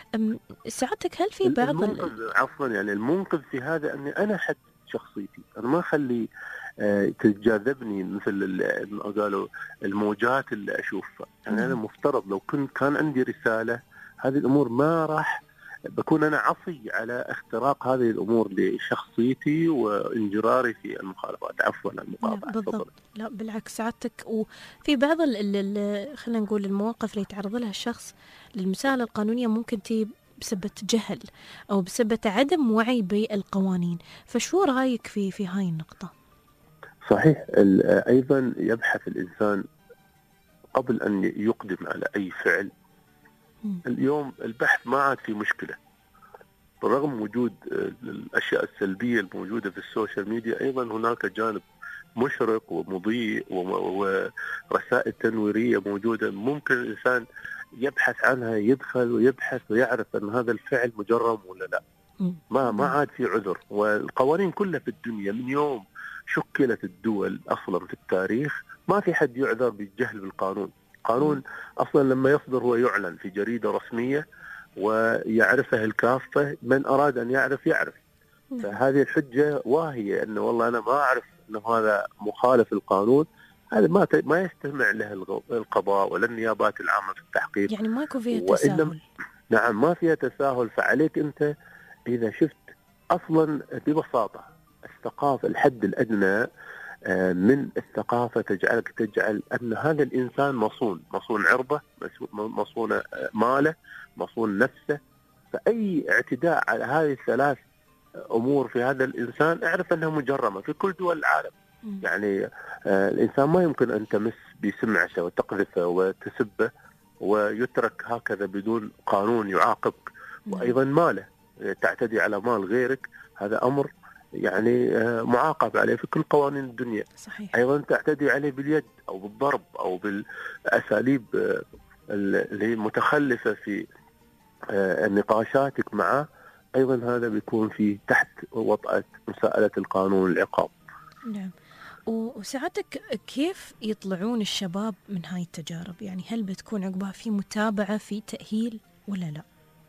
ساعتك هل في بعض المنقذ عفوا يعني المنقذ في هذا أني أنا حد شخصيتي، أنا ما أخلي تجاذبني مثل ما قالوا الموجات اللي أشوفها. يعني أنا مفترض لو كنت كان عندي رسالة، هذه الأمور ما راح بكون أنا عصي على اختراق هذه الأمور لشخصيتي وانجراري في المخالفات. عفوا المقاطعة. بالضبط. لا بالعكس سعادتك، وفي بعض خلينا نقول المواقف اللي يتعرض لها الشخص للمساءلة القانونية ممكن تي بسبب جهل أو بسبب عدم وعي بالقوانين، فشو رأيك في في هاي النقطة؟ صحيح. أيضا يبحث الإنسان قبل أن يقدم على أي فعل. اليوم البحث ما عاد في مشكلة، برغم وجود الأشياء السلبية الموجودة في السوشيال ميديا، أيضا هناك جانب مشرق ومضيء ورسائل تنويرية موجودة ممكن الإنسان يبحث عنها، يدخل ويبحث ويعرف أن هذا الفعل مجرم ولا لا. ما ما عاد في عذر. والقوانين كلها في الدنيا من يوم شكلت الدول أصلا في التاريخ ما في حد يعذر بالجهل بالقانون. قانون أصلا لما يصدر هو يعلن في جريدة رسمية ويعرفه الكافة، من أراد أن يعرف يعرف. فهذه الحجة واهية أنه والله أنا ما أعرف أنه هذا مخالف القانون، هذا ما ما يستمع له القضاء ولا النيابات العامة في التحقيق. يعني ما يكون فيها تساهل. نعم ما فيها تساهل. فعليك أنت إذا شفت أصلا ببساطة الثقافة الحد الأدنى من الثقافة تجعلك تجعل أن هذا الإنسان مصون، مصون عرضه، مصون ماله، مصون نفسه. فأي اعتداء على هذه الثلاث أمور في هذا الإنسان اعرف أنها مجرمة في كل دول العالم. م. يعني آه الإنسان ما يمكن أن تمس بسمعته وتقذفه وتسبه ويترك هكذا بدون قانون يعاقبك. م. وأيضا ماله، تعتدي على مال غيرك، هذا أمر يعني معاقب عليه في كل قوانين الدنيا. صحيح. أيضا تعتدي عليه باليد أو بالضرب أو بالأساليب اللي هي متخلفة في نقاشاتك معه، أيضا هذا بيكون في تحت وطأة مساءلة القانون العقاب. نعم. وساعتك كيف يطلعون الشباب من هاي التجارب؟ يعني هل بتكون عقبها في متابعة، في تأهيل ولا لا؟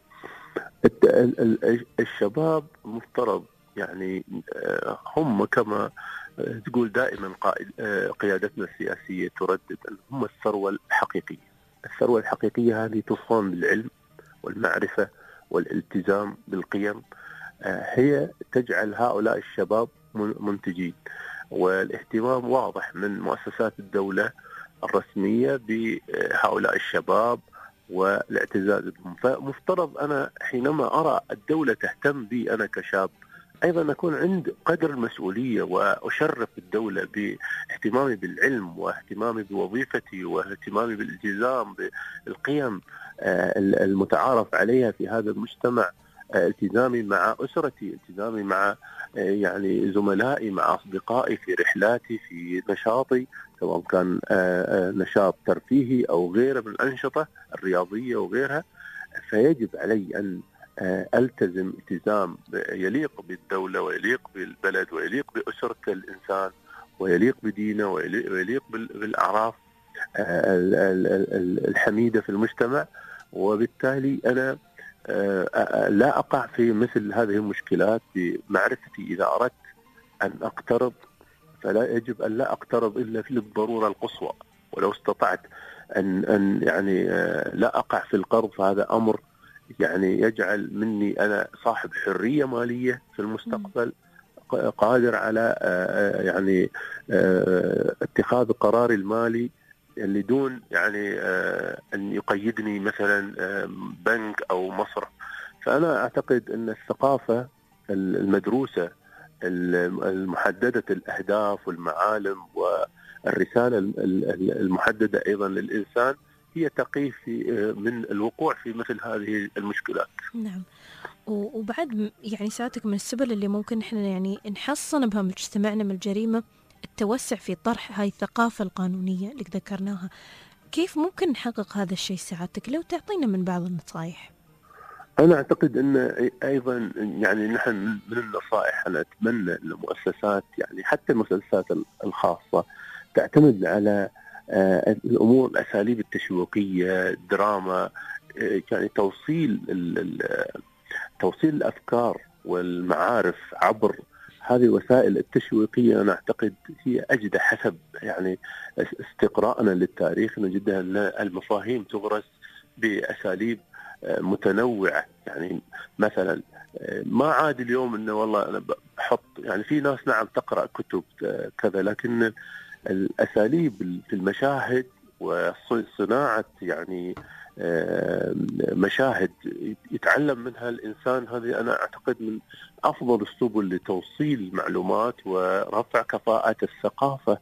الشباب مفترض يعني هم كما تقول دائما قيادتنا السياسية تردد أن هم الثروة الحقيقية. الثروة الحقيقية هذه تصون بالعلم والمعرفة والالتزام بالقيم، هي تجعل هؤلاء الشباب منتجين. والاهتمام واضح من مؤسسات الدولة الرسمية بهؤلاء الشباب والاعتزاز بهم. فمفترض أنا حينما أرى الدولة تهتم بي أنا كشاب أيضا أكون عند قدر المسؤولية، وأشرف الدولة باهتمامي بالعلم واهتمامي بوظيفتي واهتمامي بالالتزام بالقيم المتعارف عليها في هذا المجتمع، التزامي مع أسرتي، التزامي مع يعني زملائي، مع أصدقائي في رحلاتي، في نشاطي، سواء كان نشاط ترفيهي أو غيره من الأنشطة الرياضية وغيرها. فيجب علي أن ألتزم التزام يليق بالدولة ويليق بالبلد ويليق بأسرة الإنسان ويليق بدينه ويليق بالأعراف الحميدة في المجتمع. وبالتالي أنا لا أقع في مثل هذه المشكلات بمعرفتي. إذا أردت أن أقترض فلا يجب أن لا أقترض إلا في الضرورة القصوى، ولو استطعت أن أن يعني لا أقع في القرض، فهذا أمر يعني يجعل مني أنا صاحب حرية مالية في المستقبل، قادر على يعني اتخاذ قراري المالي اللي دون يعني أن يقيدني مثلا بنك أو مصرف. فأنا أعتقد أن الثقافة المدروسة المحددة الأهداف والمعالم والرسالة المحددة أيضا للإنسان هي تقي من الوقوع في مثل هذه المشكلات. نعم. وبعد يعني ساعتك من السبل اللي ممكن احنا يعني نحصن بها مجتمعنا من الجريمة التوسع في طرح هاي الثقافة القانونية اللي ذكرناها. كيف ممكن نحقق هذا الشيء ساعتك؟ لو تعطينا من بعض النصائح. أنا أعتقد أن أيضا يعني نحن من النصائح أنا أتمنى أن المؤسسات يعني حتى المؤسسات الخاصة تعتمد على الأمور الأساليب التشويقية، الدراما، يعني توصيل توصيل الأفكار والمعارف عبر هذه الوسائل التشويقية. أنا أعتقد هي أجد حسب يعني استقراءنا للتاريخ نجد أن المفاهيم تغرس بأساليب متنوعة. يعني مثلا ما عاد اليوم أنه والله أنا بحط يعني في ناس نعم تقرأ كتب كذا، لكن الأساليب في المشاهد وصناعة يعني مشاهد يتعلم منها الإنسان، هذه أنا أعتقد من أفضل السبل لتوصيل المعلومات ورفع كفاءة الثقافة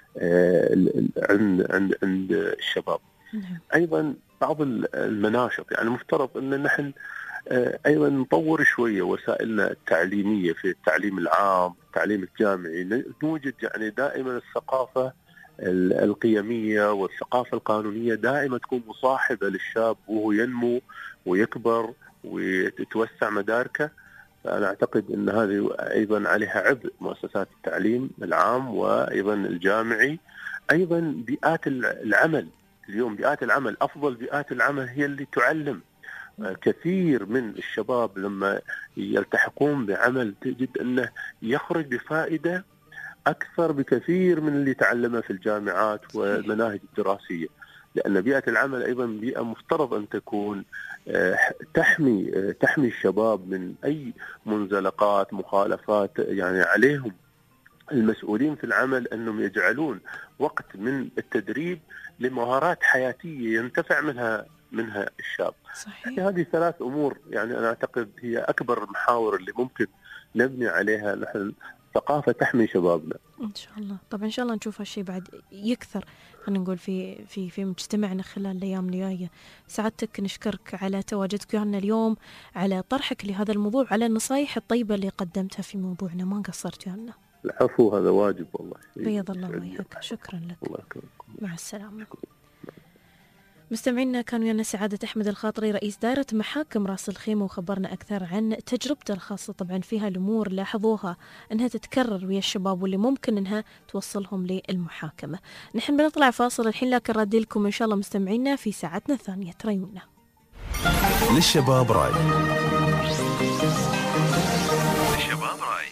عند عند عند الشباب. أيضا بعض المناشط يعني مفترض أن نحن أيضا نطور شوية وسائلنا التعليمية في التعليم العام، التعليم الجامعي، نوجد يعني دائما الثقافة القيمية والثقافة القانونية دائما تكون مصاحبة للشاب وهو ينمو ويكبر وتتوسع مداركه. فأنا أعتقد أن هذه أيضا عليها عبء مؤسسات التعليم العام وأيضا الجامعي. أيضا بيئات العمل اليوم، بيئات العمل أفضل بيئات العمل هي اللي تعلم. كثير من الشباب لما يلتحقون بعمل تجد أنه يخرج بفائدة أكثر بكثير من اللي تعلمه في الجامعات والمناهج الدراسية، لأن بيئة العمل أيضا بيئة مفترض أن تكون تحمي تحمي الشباب من أي منزلقات مخالفات. يعني عليهم المسؤولين في العمل أنهم يجعلون وقت من التدريب لمهارات حياتية ينتفع منها منها الشاب. صحيح. يعني هذه ثلاث أمور يعني أنا أعتقد هي أكبر المحاور اللي ممكن نبني عليها نحن ثقافة تحمي شبابنا. إن شاء الله. طبعا إن شاء الله نشوف هالشيء بعد يكثر، خلينا نقول في في في مجتمعنا خلال الأيام الجاية. سعادتك نشكرك على تواجدك ويانا اليوم، على طرحك لهذا الموضوع، على النصائح الطيبة اللي قدمتها في موضوعنا، ما قصرت ويانا. العفو، هذا واجب والله. بيض الله وجهك. شكرا لك. الله يكرمكم. مع السلامة. مستمعينا كان ويانا سعادة أحمد الخاطري رئيس دائرة محاكم راس الخيمة، وخبرنا أكثر عن تجربته الخاصة طبعا فيها الأمور لاحظوها أنها تتكرر ويا الشباب واللي ممكن أنها توصلهم للمحاكمة. نحن بنطلع فاصل الحين، لكن ردي لكم إن شاء الله مستمعينا في ساعتنا الثانية. تريونا للشباب راي. للشباب راي.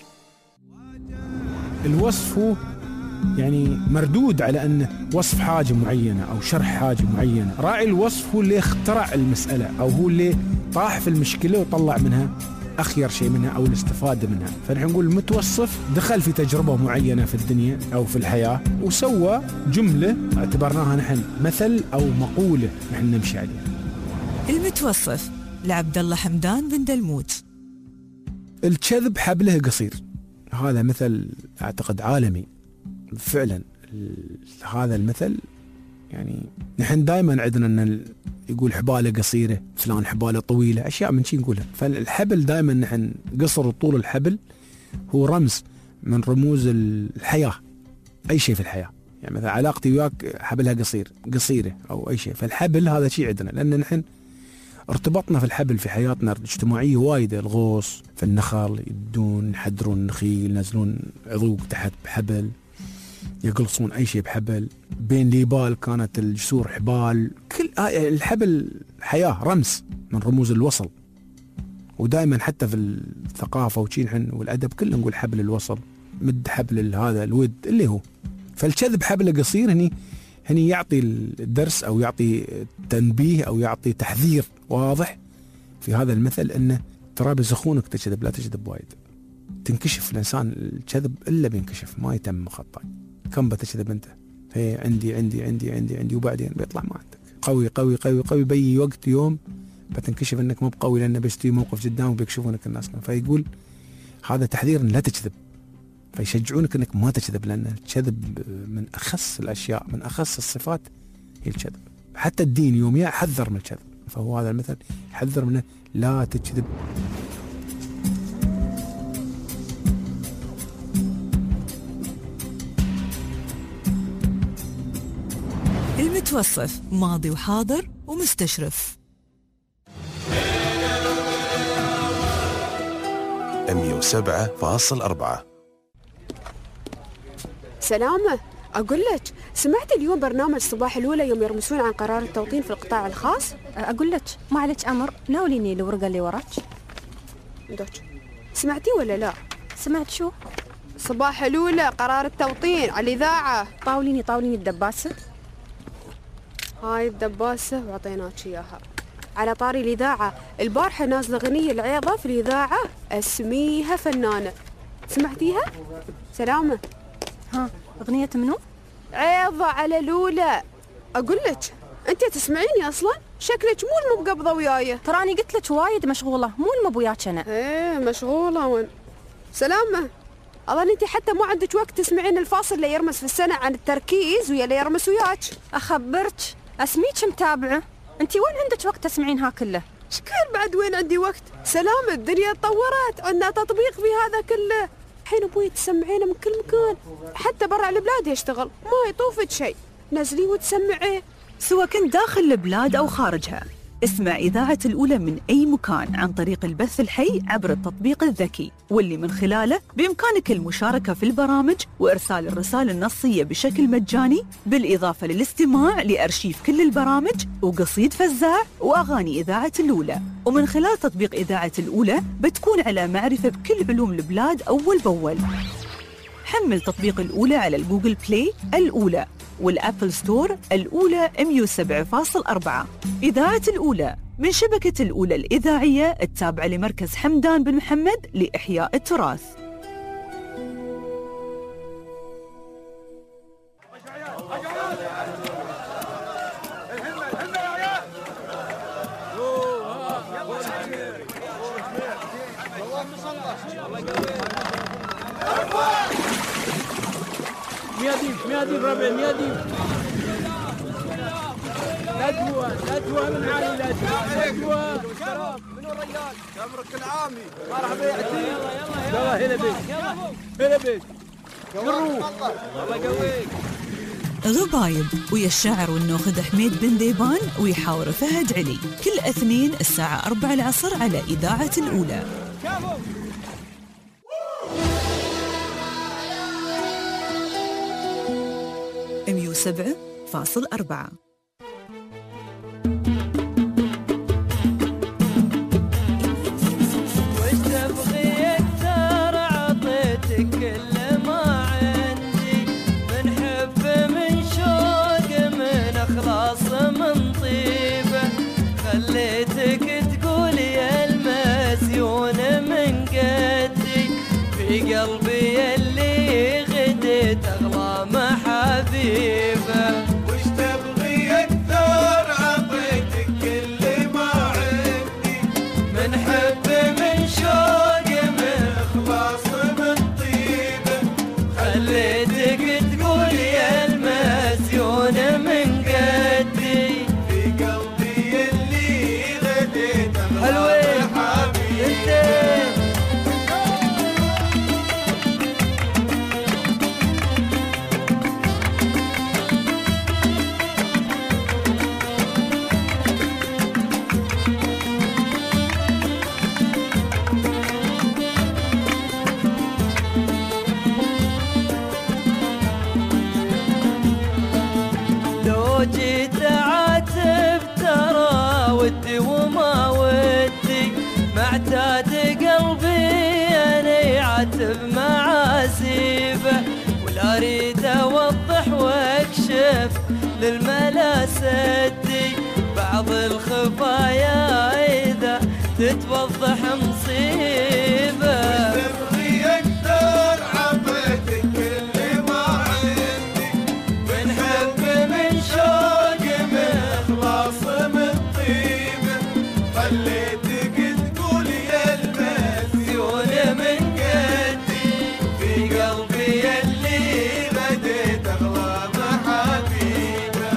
الوصف هو يعني مردود على أنه وصف حاجة معينة أو شرح حاجة معينة. راعي الوصف هو اللي اخترع المسألة أو هو اللي طاح في المشكلة وطلع منها أخير شيء منها أو الاستفادة منها. فنحن نقول المتوصف دخل في تجربة معينة في الدنيا أو في الحياة وسوى جملة اعتبرناها نحن مثل أو مقولة نحن نمشي عليها. المتوصف لعبد الله حمدان بن دلموت. الكذب حبله قصير، هذا مثل أعتقد عالمي فعلا. هذا المثل يعني نحن دائما عندنا ان يقول حباله قصيره، فلان حباله طويله، اشياء من شي نقولها. فالحبل دائما نحن قصر وطول الحبل هو رمز من رموز الحياه، اي شيء في الحياه. يعني مثلا علاقتي وياك حبلها قصير قصيره او اي شيء، فالحبل هذا شيء عندنا، لان نحن ارتبطنا في الحبل في حياتنا الاجتماعيه وايد. الغوص في النخل، يدون يحدرون النخيل، ينزلون عضوق تحت بحبل، يقلصون أي شيء بحبل، بين ليبال كانت الجسور حبال. كل الحبل حياة، رمز من رموز الوصل. ودائما حتى في الثقافة وشين حن والأدب كله نقول حبل الوصل، مد حبل هذا الود اللي هو. فالكذب حبل قصير هني هني يعطي الدرس أو يعطي تنبيه أو يعطي تحذير واضح في هذا المثل، أنه ترى بزخونك تكذب، لا تكذب وايد، تنكشف الإنسان. الكذب إلا بينكشف، ما يتم خطأ. كم بتكذب أنت؟ هي عندي عندي عندي عندي عندي وبعدين بيطلع ما عندك. قوي قوي قوي قوي، بي وقت يوم بتنكشف أنك مو بقوي، لأن بيستوي موقف قدامك بيكشفونك الناس. فيقول هذا تحذير لا تكذب، فيشجعونك أنك ما تكذب، لأن الكذب من أخص الأشياء، من أخص الصفات هي الكذب. حتى الدين يوم يحذر من الكذب، فهو هذا المثل يحذر منه، لا تكذب. المتوصف ماضي وحاضر ومستشرف. مية وسبعة فاصل أربعة. سلامة، أقول لك سمعت اليوم برنامج صباح الأولى يوم يرمسون عن قرار التوطين في القطاع الخاص؟ أقول لك ما عليك أمر، ناوليني الورقة اللي وراك. دوك سمعتي ولا لا؟ سمعت شو؟ صباح الأولى قرار التوطين على الإذاعة. طاوليني طاوليني الدباسة. هاي الدباسة وعطيناك إياها. على طاري الإذاعة، البارحة نازلة غنية العيضة في الإذاعة اسميها فنانة، سمعتيها؟ سلامة. ها أغنية منو؟ عيضة على الأولى. أقول لك أنت تسمعيني أصلا؟ شكلك مو المقبضة وياي. تراني قلت لك وايد مشغولة، مو المبوياك أنا. إيه مشغولة وين؟ سلامة، أظن أنت حتى مو عندك وقت تسمعين الفاصل اللي يرمس في السنة عن التركيز ويا اللي يرمس وياك. أخبرك اسميك متابعة، أنت وين عندك وقت تسمعين ها كله؟ شكل بعد وين عندي وقت؟ سلامة، الدنيا تطورت، عندنا تطبيق في هذا كله. الحين ابوي تسمعينه من كل مكان، حتى برا البلاد يشتغل، ما يطوفك شيء، نزلي وتسمعيه. سواء كنت داخل البلاد أو خارجها، اسمع إذاعة الأولى من أي مكان عن طريق البث الحي عبر التطبيق الذكي، واللي من خلاله بإمكانك المشاركة في البرامج وإرسال الرسائل النصية بشكل مجاني، بالإضافة للاستماع لأرشيف كل البرامج وقصيد فزاع وأغاني إذاعة الأولى. ومن خلال تطبيق إذاعة الأولى بتكون على معرفة بكل علوم البلاد أول بأول. حمل تطبيق الأولى على الجوجل بلاي الأولى والأبل ستور الأولى مية وسبعة فاصل أربعة. إذاعة الأولى من شبكة الأولى الإذاعية التابعة لمركز حمدان بن محمد لإحياء التراث. ميادين ميادين ربع ميادين لا تهوى لا تهوى من عالي لا تهوى منو الرجال عمرك العامي مرحبا يا عتيق يلا يلا هلا بيك هلا بيك نروح الله يقويك غبايب ويا الشاعر والناخذ حميد بن ذيبان ويحاور فهد علي، كل اثنين الساعة أربعة العصر على إذاعة الأولى. مية وسبعة فاصل أربعة. خليتك تقول يا المسيون من قدي في قلبي اللي غديت أغلى محابيبه. وش تبغي أكثر عطيتك كل ما عندي من حب من شوق من إخلاص من طيبه. خليتك تقول يا المسيون من قدي في قلبي اللي غديت حلوين حبيبي. لو جيت عاتب ترى ودي وما ودي، معتاد قلبي أنا يعاتب معازيبه. ولا أريد أوضح وأكشف للملا سدي بعض الخفايا إذا تتوضح مصيبة. تبغي أكثر عطيتك كل ما عندي من حب من شوق من إخلاص من طيبه. خليتك تقول يا المسيون من قدي في قلبي اللي غديت أغلى محابيبه.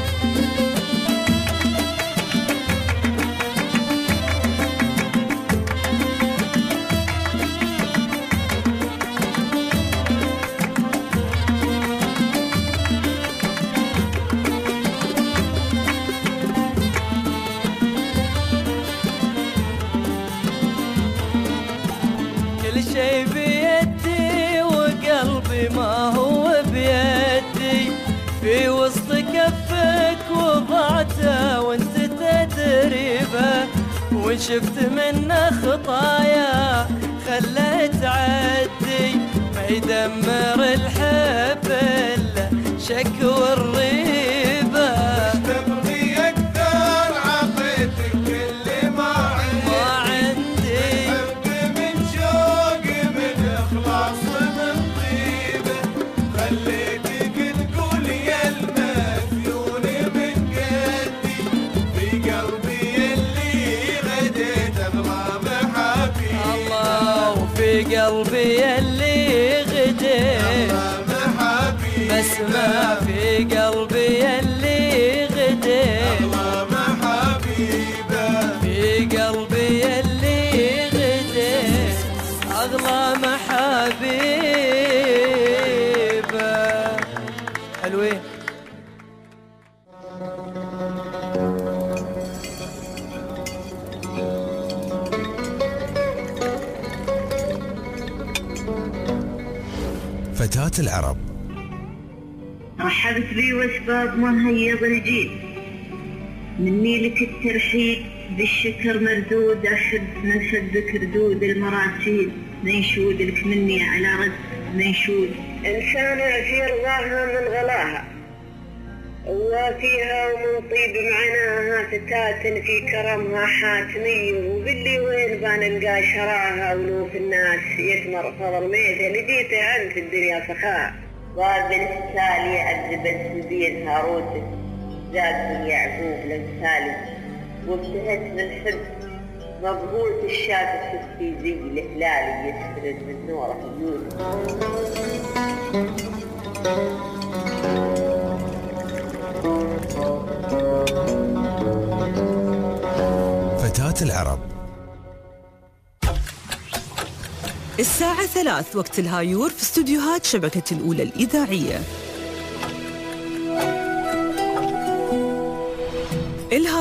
كل شي بيدي وقلبي ما هو بيدي، في وسط كفك وضعته وانت تدري به. وان شفت منه خطايا خله تعدي، ما يدمر الحب الا شك والريبه. تبغي اكثر عطيتك كل ما عندي من شوق من إخلاص من طيبه. خليتك تقول يا المسيون من قدي في قلبي اللي غديت أغلى محابيبه. الله وفي قلبي اللي غديت أغلى محابيبه. بس ما في قلبي اللي غديت أغلى محابيبه. في قلبي اللي غديت أغلى محابيبه. حلوين. فتاة العرب. رحبت بي واسباب ما هيض الجيل، مني لك الترحيب بالشكر مردود. أحب من حبك ردود المراسيل، منشود لك مني على رد منشود. إنسانة في رضاها من غلاها وفيها ومن طيب معناها، فتاة في كرمها حاتمية. وباللي وين بنلقى شراها ولوف الناس يثمر فضل ميته. لقيته عن في الدنيا سخاء، ضاد السالي عذبت سبيل هاروت، زاد يعقوب لمثالي. وابتهت من حب مبهوت الشاب في زي الهلال يسرد من نوره يوسف. فتاة العرب. الساعة ثلاث وقت الهايور في استوديوهات شبكة الأولى الإذاعية.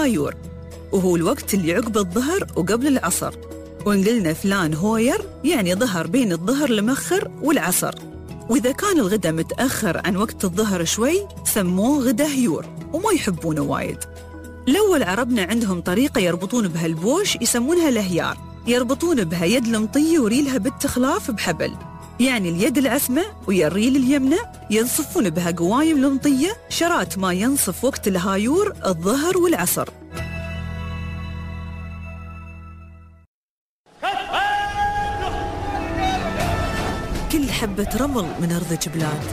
الهايور، وهو الوقت اللي عقب الظهر وقبل العصر. وإن قلنا فلان هوير يعني ظهر بين الظهر المؤخر والعصر. وإذا كان الغداء متأخر عن وقت الظهر شوي سموه غدا هيور وما يحبونه وايد. الأول عربنا عندهم طريقة يربطون بها البوش يسمونها الهيار، يربطون بها يد المطية وريلها بالتخلاف بحبل، يعني اليد العسمة ويا الريل اليمنى ينصفون بها قوايم المطية شرات ما ينصف وقت الهايور الظهر والعصر. كل حبة رمل من أرض جبلان.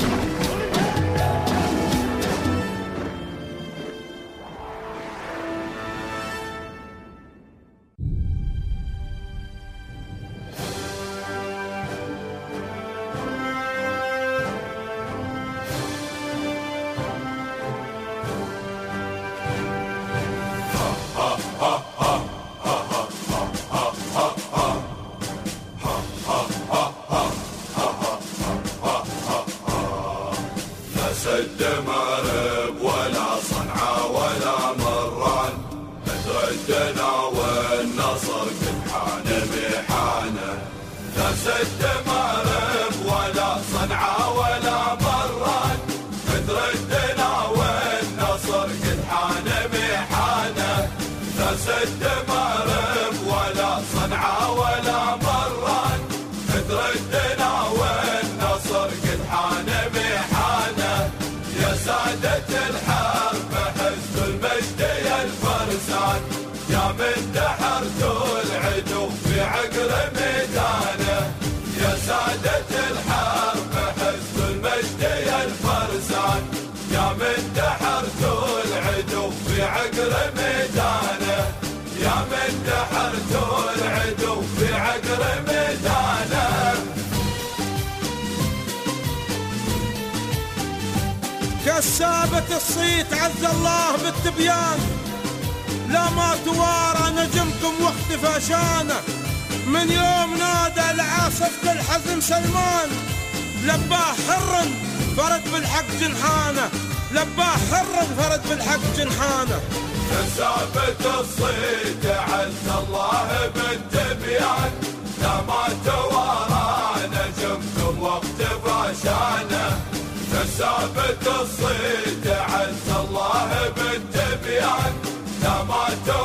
كسابة الصيت عز الله بالتبيان، لا ما توارى نجمكم واختفى شانه. من يوم نادى العاصفة الحزم سلمان، لباه حر فرد بالحق جنحانه، لباه حر فرد بالحق جنحانه. كسابة الصيت عز الله بالتبيان، لا ما توارى نجمكم واختفى شانه. كسابة الصيت عز الله بالتبيان، لا ما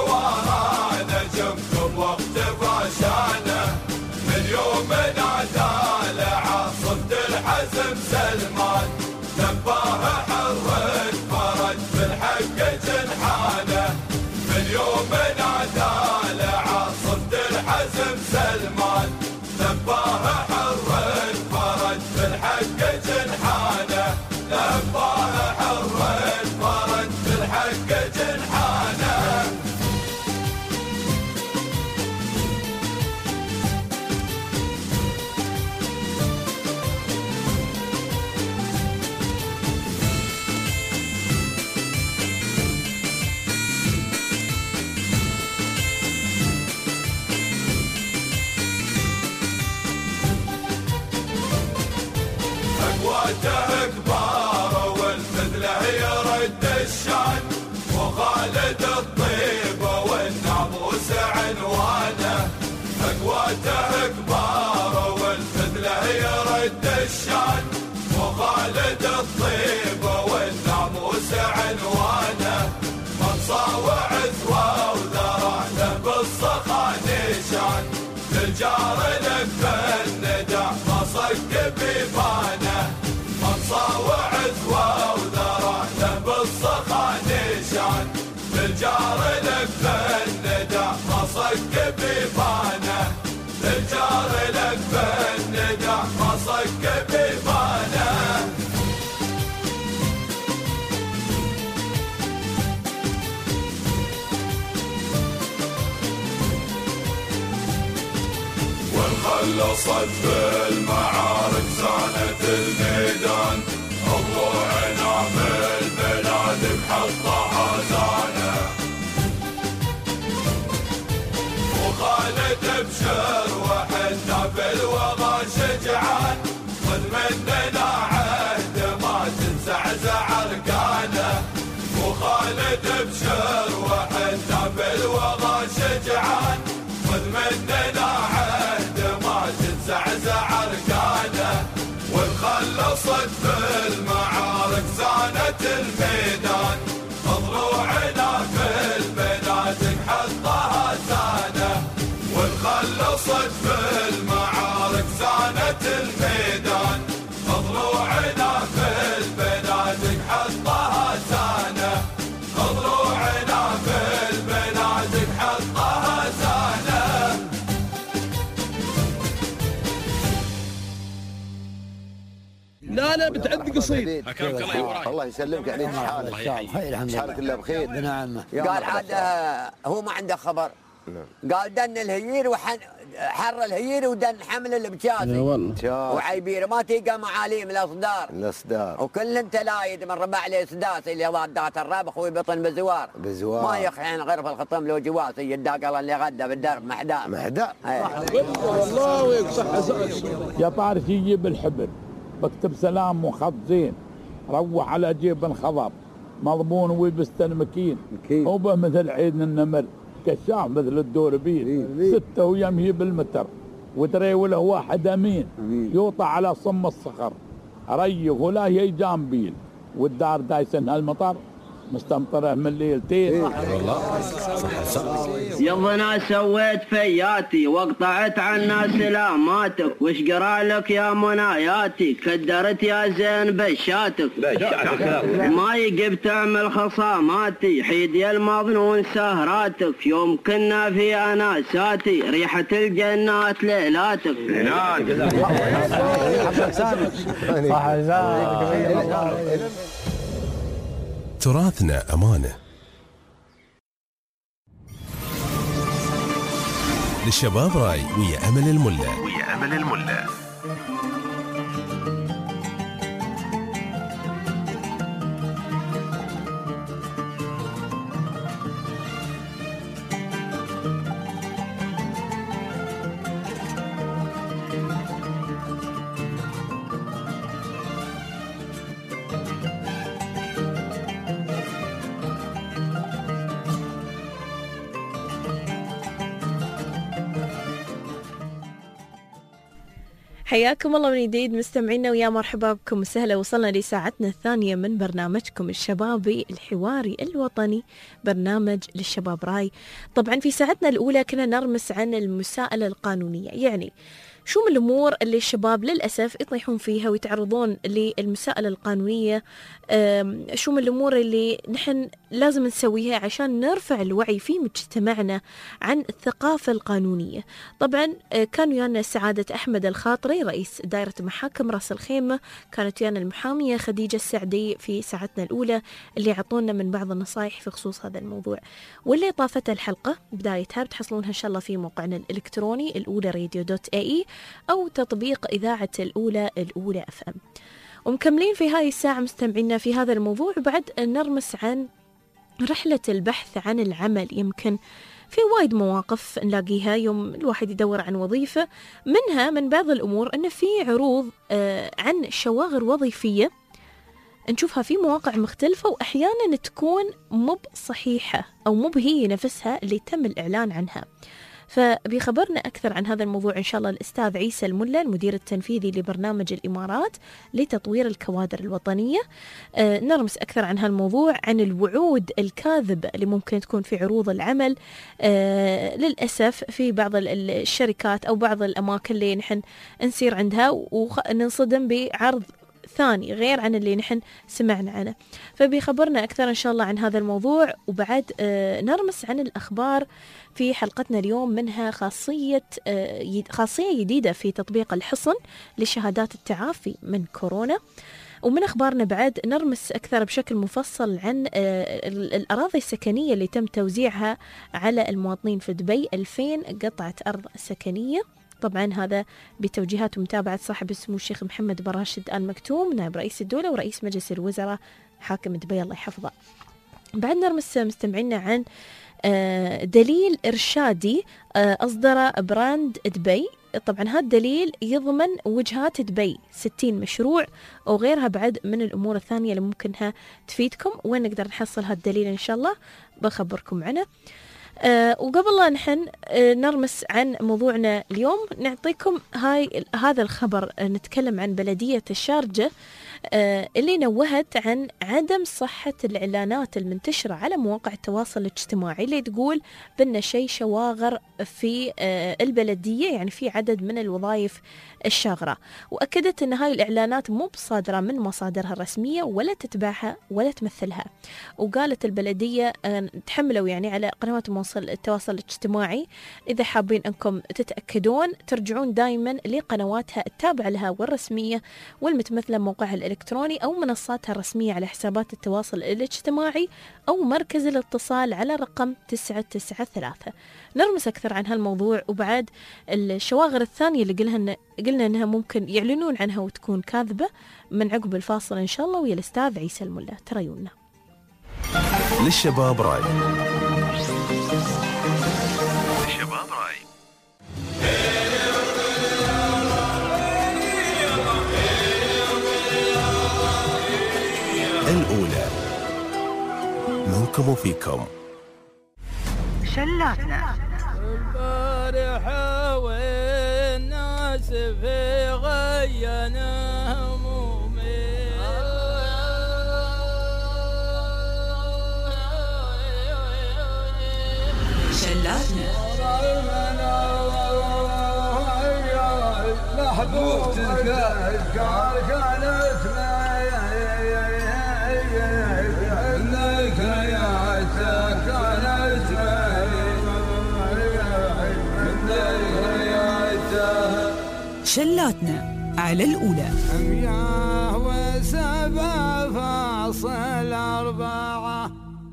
توارى نجمكم واختفى شانه. من يوم نادى لعاصفة الحزم سلمان، لباه حر فرد بالحق جنحانه. من يوم نادى لعاصفة الحزم سلمان، لباه حر فرد بالحق جنحانه. لباه حر فرد بالحق جنحانه. أقواته كبار والفذله يرد الشان، وخالد الطيب والناموس عنوانه. أقواته كبار والفذله يرد الشان، وخالد الطيب والناموس عنوانه. من صاوع عزوه وذرع له بالصخا نشان، للجار لف الندى ما صك بيبانه. من صاوع عزوه وذرع له بالصخا نشان، للجار لف الندى ما صك بيبانه. للجار لف الندى ما صك بيبانه. خلصت بالمعارك زانت الميدان، الضوعنا بالبلاد بحطها زانه. وخالد بشر وحنا بالوغى شجعان، خذ مننا عهد ما تنزعزع اركانه. وخالد بشر زانت الميدان ضلوعنا في البنادق حطها زانه والخلصت في المعارك زانت الميدان ضلوعنا في البنادق حطها زانه ضلوعنا في البنادق حطها زانه. لا لا بتعد قصيد. الله يسلمك عليك حالك حالك الله بخير. نعم. قال عاد هو ما عنده خبر. قال دن الهيير وحن حر الهيير ودن حمل البجازي وعيبير ما تلقى معاليم الاصدار الاصدار وكل تلايد من ربع الاسداس اللي ضادات الربخ ويبطن بزوار بزوار ما يخحين غير في الخطم لو جواسي يداقل اللي غدا بالدرب محدام محدام والله ويصح يا طارش يجيب الحبل بكتب سلام وخط زين روح على جيب انخضب مضمون ويبستن مكين وبه مثل عيد النمر كشاف مثل الدوربين ستة ويمهي بالمتر ودري وله واحد أمين يوطى على صم الصخر ريق ولا هي جامبيل والدار دايسن هالمطر مستمطره من ليلتين. والله صح صح. يظنا سويت فياتي وقطعت عنا سلاماتك وش قرا لك يا مناياتي كدرت يا زين بشاتك ما يجب تعمل خصاماتي حيد يا المظنون سهراتك يوم كنا في اناساتي ريحة الجنات ليلاتك. تراثنا أمانة للشباب راي ويا أمل الملا ويا أمل الملا. حياكم الله من جديد مستمعينا ويا مرحبا بكم وسهلا. وصلنا لساعتنا الثانية من برنامجكم الشبابي الحواري الوطني برنامج للشباب راي. طبعا في ساعتنا الأولى كنا نرمس عن المساءلة القانونية، يعني شو من الأمور اللي الشباب للأسف يطيحون فيها ويتعرضون للمساءلة القانونية، شو من الأمور اللي نحن لازم نسويها عشان نرفع الوعي في مجتمعنا عن الثقافة القانونية. طبعا كان ويانا سعادة أحمد الخاطري رئيس دائرة محاكم راس الخيمة، كانت ويانا المحامية خديجة السعدي في ساعتنا الأولى اللي عطونا من بعض النصائح في خصوص هذا الموضوع. واللي طافت الحلقة بدايتها بتحصلونها إن شاء الله في موقعنا الإلكتروني الأولى راديو دوت اي اي أو تطبيق إذاعة الأولى الأولى أف أم. ومكملين في هاي الساعة مستمعينا في هذا الموضوع، وبعد نرمس عن رحلة البحث عن العمل. يمكن في وايد مواقف نلاقيها يوم الواحد يدور عن وظيفة، منها من بعض الأمور أن في عروض عن شواغر وظيفية نشوفها في مواقع مختلفة وأحيانا تكون مب صحيحة أو مب هي نفسها اللي تم الإعلان عنها. فبيخبرنا أكثر عن هذا الموضوع إن شاء الله الأستاذ عيسى الملا المدير التنفيذي لبرنامج الإمارات لتطوير الكوادر الوطنية. آه نرمس أكثر عن هالموضوع، عن الوعود الكاذبة اللي ممكن تكون في عروض العمل. آه للأسف في بعض الشركات أو بعض الأماكن اللي نحن نسير عندها وننصدم بعرض ثاني غير عن اللي نحن سمعنا عنه. فبيخبرنا أكثر إن شاء الله عن هذا الموضوع، وبعد آه نرمس عن الأخبار في حلقتنا اليوم، منها خاصية آه خاصية جديدة في تطبيق الحصن لشهادات التعافي من كورونا. ومن أخبارنا بعد نرمس أكثر بشكل مفصل عن آه الأراضي السكنية اللي تم توزيعها على المواطنين في دبي، ألفين قطعة أرض سكنية. طبعا هذا بتوجيهات ومتابعة صاحب السمو الشيخ محمد بن راشد آل مكتوم نائب رئيس الدولة ورئيس مجلس الوزراء حاكم دبي الله يحفظه. بعد نرمس مستمعينا عن دليل إرشادي أصدر براند دبي. طبعا هذا الدليل يضمن وجهات دبي ستين مشروع وغيرها بعد من الأمور الثانية اللي ممكنها تفيدكم. وين نقدر نحصل هذا الدليل إن شاء الله بخبركم عنه. أه وقبل لا نحن أه نرمس عن موضوعنا اليوم نعطيكم هاي هذا الخبر. أه نتكلم عن بلدية الشارجة آه اللي نوهت عن عدم صحة الإعلانات المنتشرة على مواقع التواصل الاجتماعي اللي تقول بأن شيء شواغر في آه البلدية، يعني في عدد من الوظائف الشاغرة. وأكدت أن هاي الإعلانات مو بصادرة من مصادرها الرسمية ولا تتبعها ولا تمثلها. وقالت البلدية آه تحملوا يعني على قنوات التواصل الاجتماعي إذا حابين أنكم تتأكدون ترجعون دائما لقنواتها التابعة لها والرسمية والمتمثلة موقعها الإلكتروني أو منصاتها الرسمية على حسابات التواصل الاجتماعي أو مركز الاتصال على رقم تسعة تسعة ثلاثة. نرمس أكثر عن هالموضوع وبعد الشواغر الثانية اللي قلنا قلنا أنها ممكن يعلنون عنها وتكون كاذبة من عقب الفاصل إن شاء الله ويا الأستاذ عيسى الملا. تريونا للشباب راي. للشباب راي. الأولى منكم وفيكم. شلاتنا البارحة والناس في غينا همومي شلاتنا محبوب تذكار كانت شلاتنا على الأولى. مياه وسبع فاصل أربعة.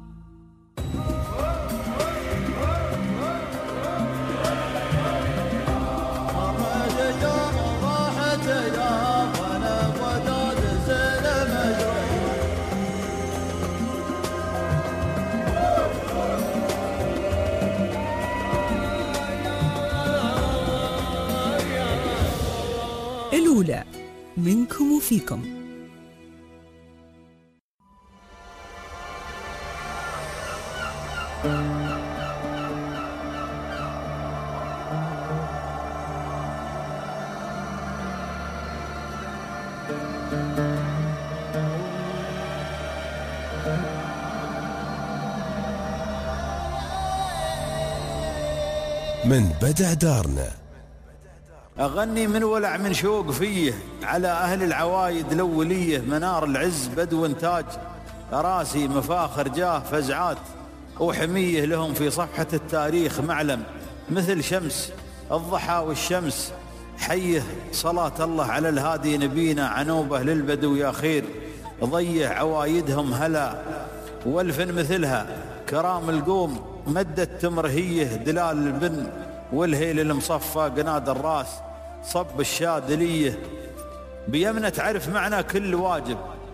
الأولى منكم وفيكم. من بدع دارنا. أغني من ولع من شوق فيه على أهل العوايد الأولية، منار العز بدو انتاج راسي مفاخر جاه فزعات وحمية لهم في صفحة التاريخ معلم مثل شمس الضحى والشمس. حيه صلاة الله على الهادي نبينا عنوبة للبدو يا خير ضيع عوايدهم هلا والفن مثلها كرام القوم مدت تمرهيه دلال البن والهيل المصفى قناد الراس صب الشادليه بيمنة تعرف معنى كل واجب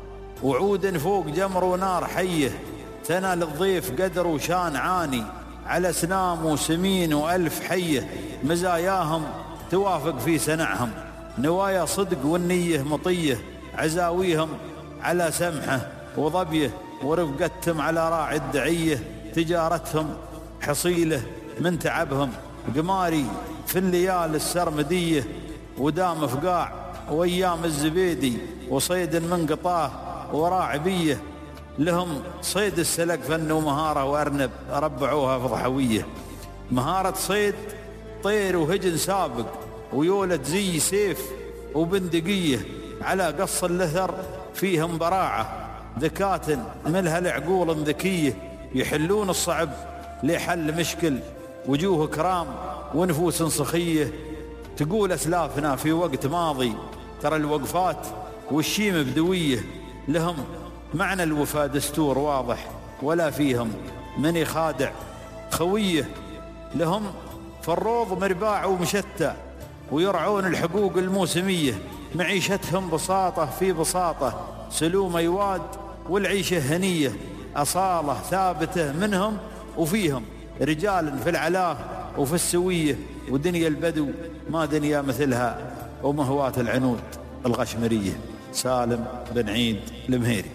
وعود فوق جمر ونار حيه ثنى للضيف قدر وشان عاني على سنام وسمين وألف حيه مزاياهم توافق في سنعهم نوايا صدق والنية مطية عزاويهم على سمحه وضبيه ورفقتهم على راعي الدعيه تجارتهم حصيله من تعبهم قماري في الليال السرمديه ودام فقاع وايام الزبيدي وصيد من قطاه وراعبيه لهم صيد السلق فن ومهاره وارنب ربعوها فضحويه مهاره صيد طير وهجن سابق ويولد زي سيف وبندقيه على قص اللثر فيهم براعه ذكات ملها العقول ذكيه يحلون الصعب لحل مشكل وجوه كرام ونفوس سخيه تقول اسلافنا في وقت ماضي ترى الوقفات والشيم بدويه لهم معنى الوفاء دستور واضح ولا فيهم من يخادع خويه لهم فالروض مرباع ومشتى ويرعون الحقوق الموسميه معيشتهم بساطه في بساطه سلوم يواد والعيشه هنيه اصاله ثابته منهم وفيهم رجال في العلاه وفي السويه ودنيا البدو ما دنيا مثلها ومهواة العنود الغشمريه. سالم بن عيد المهيري.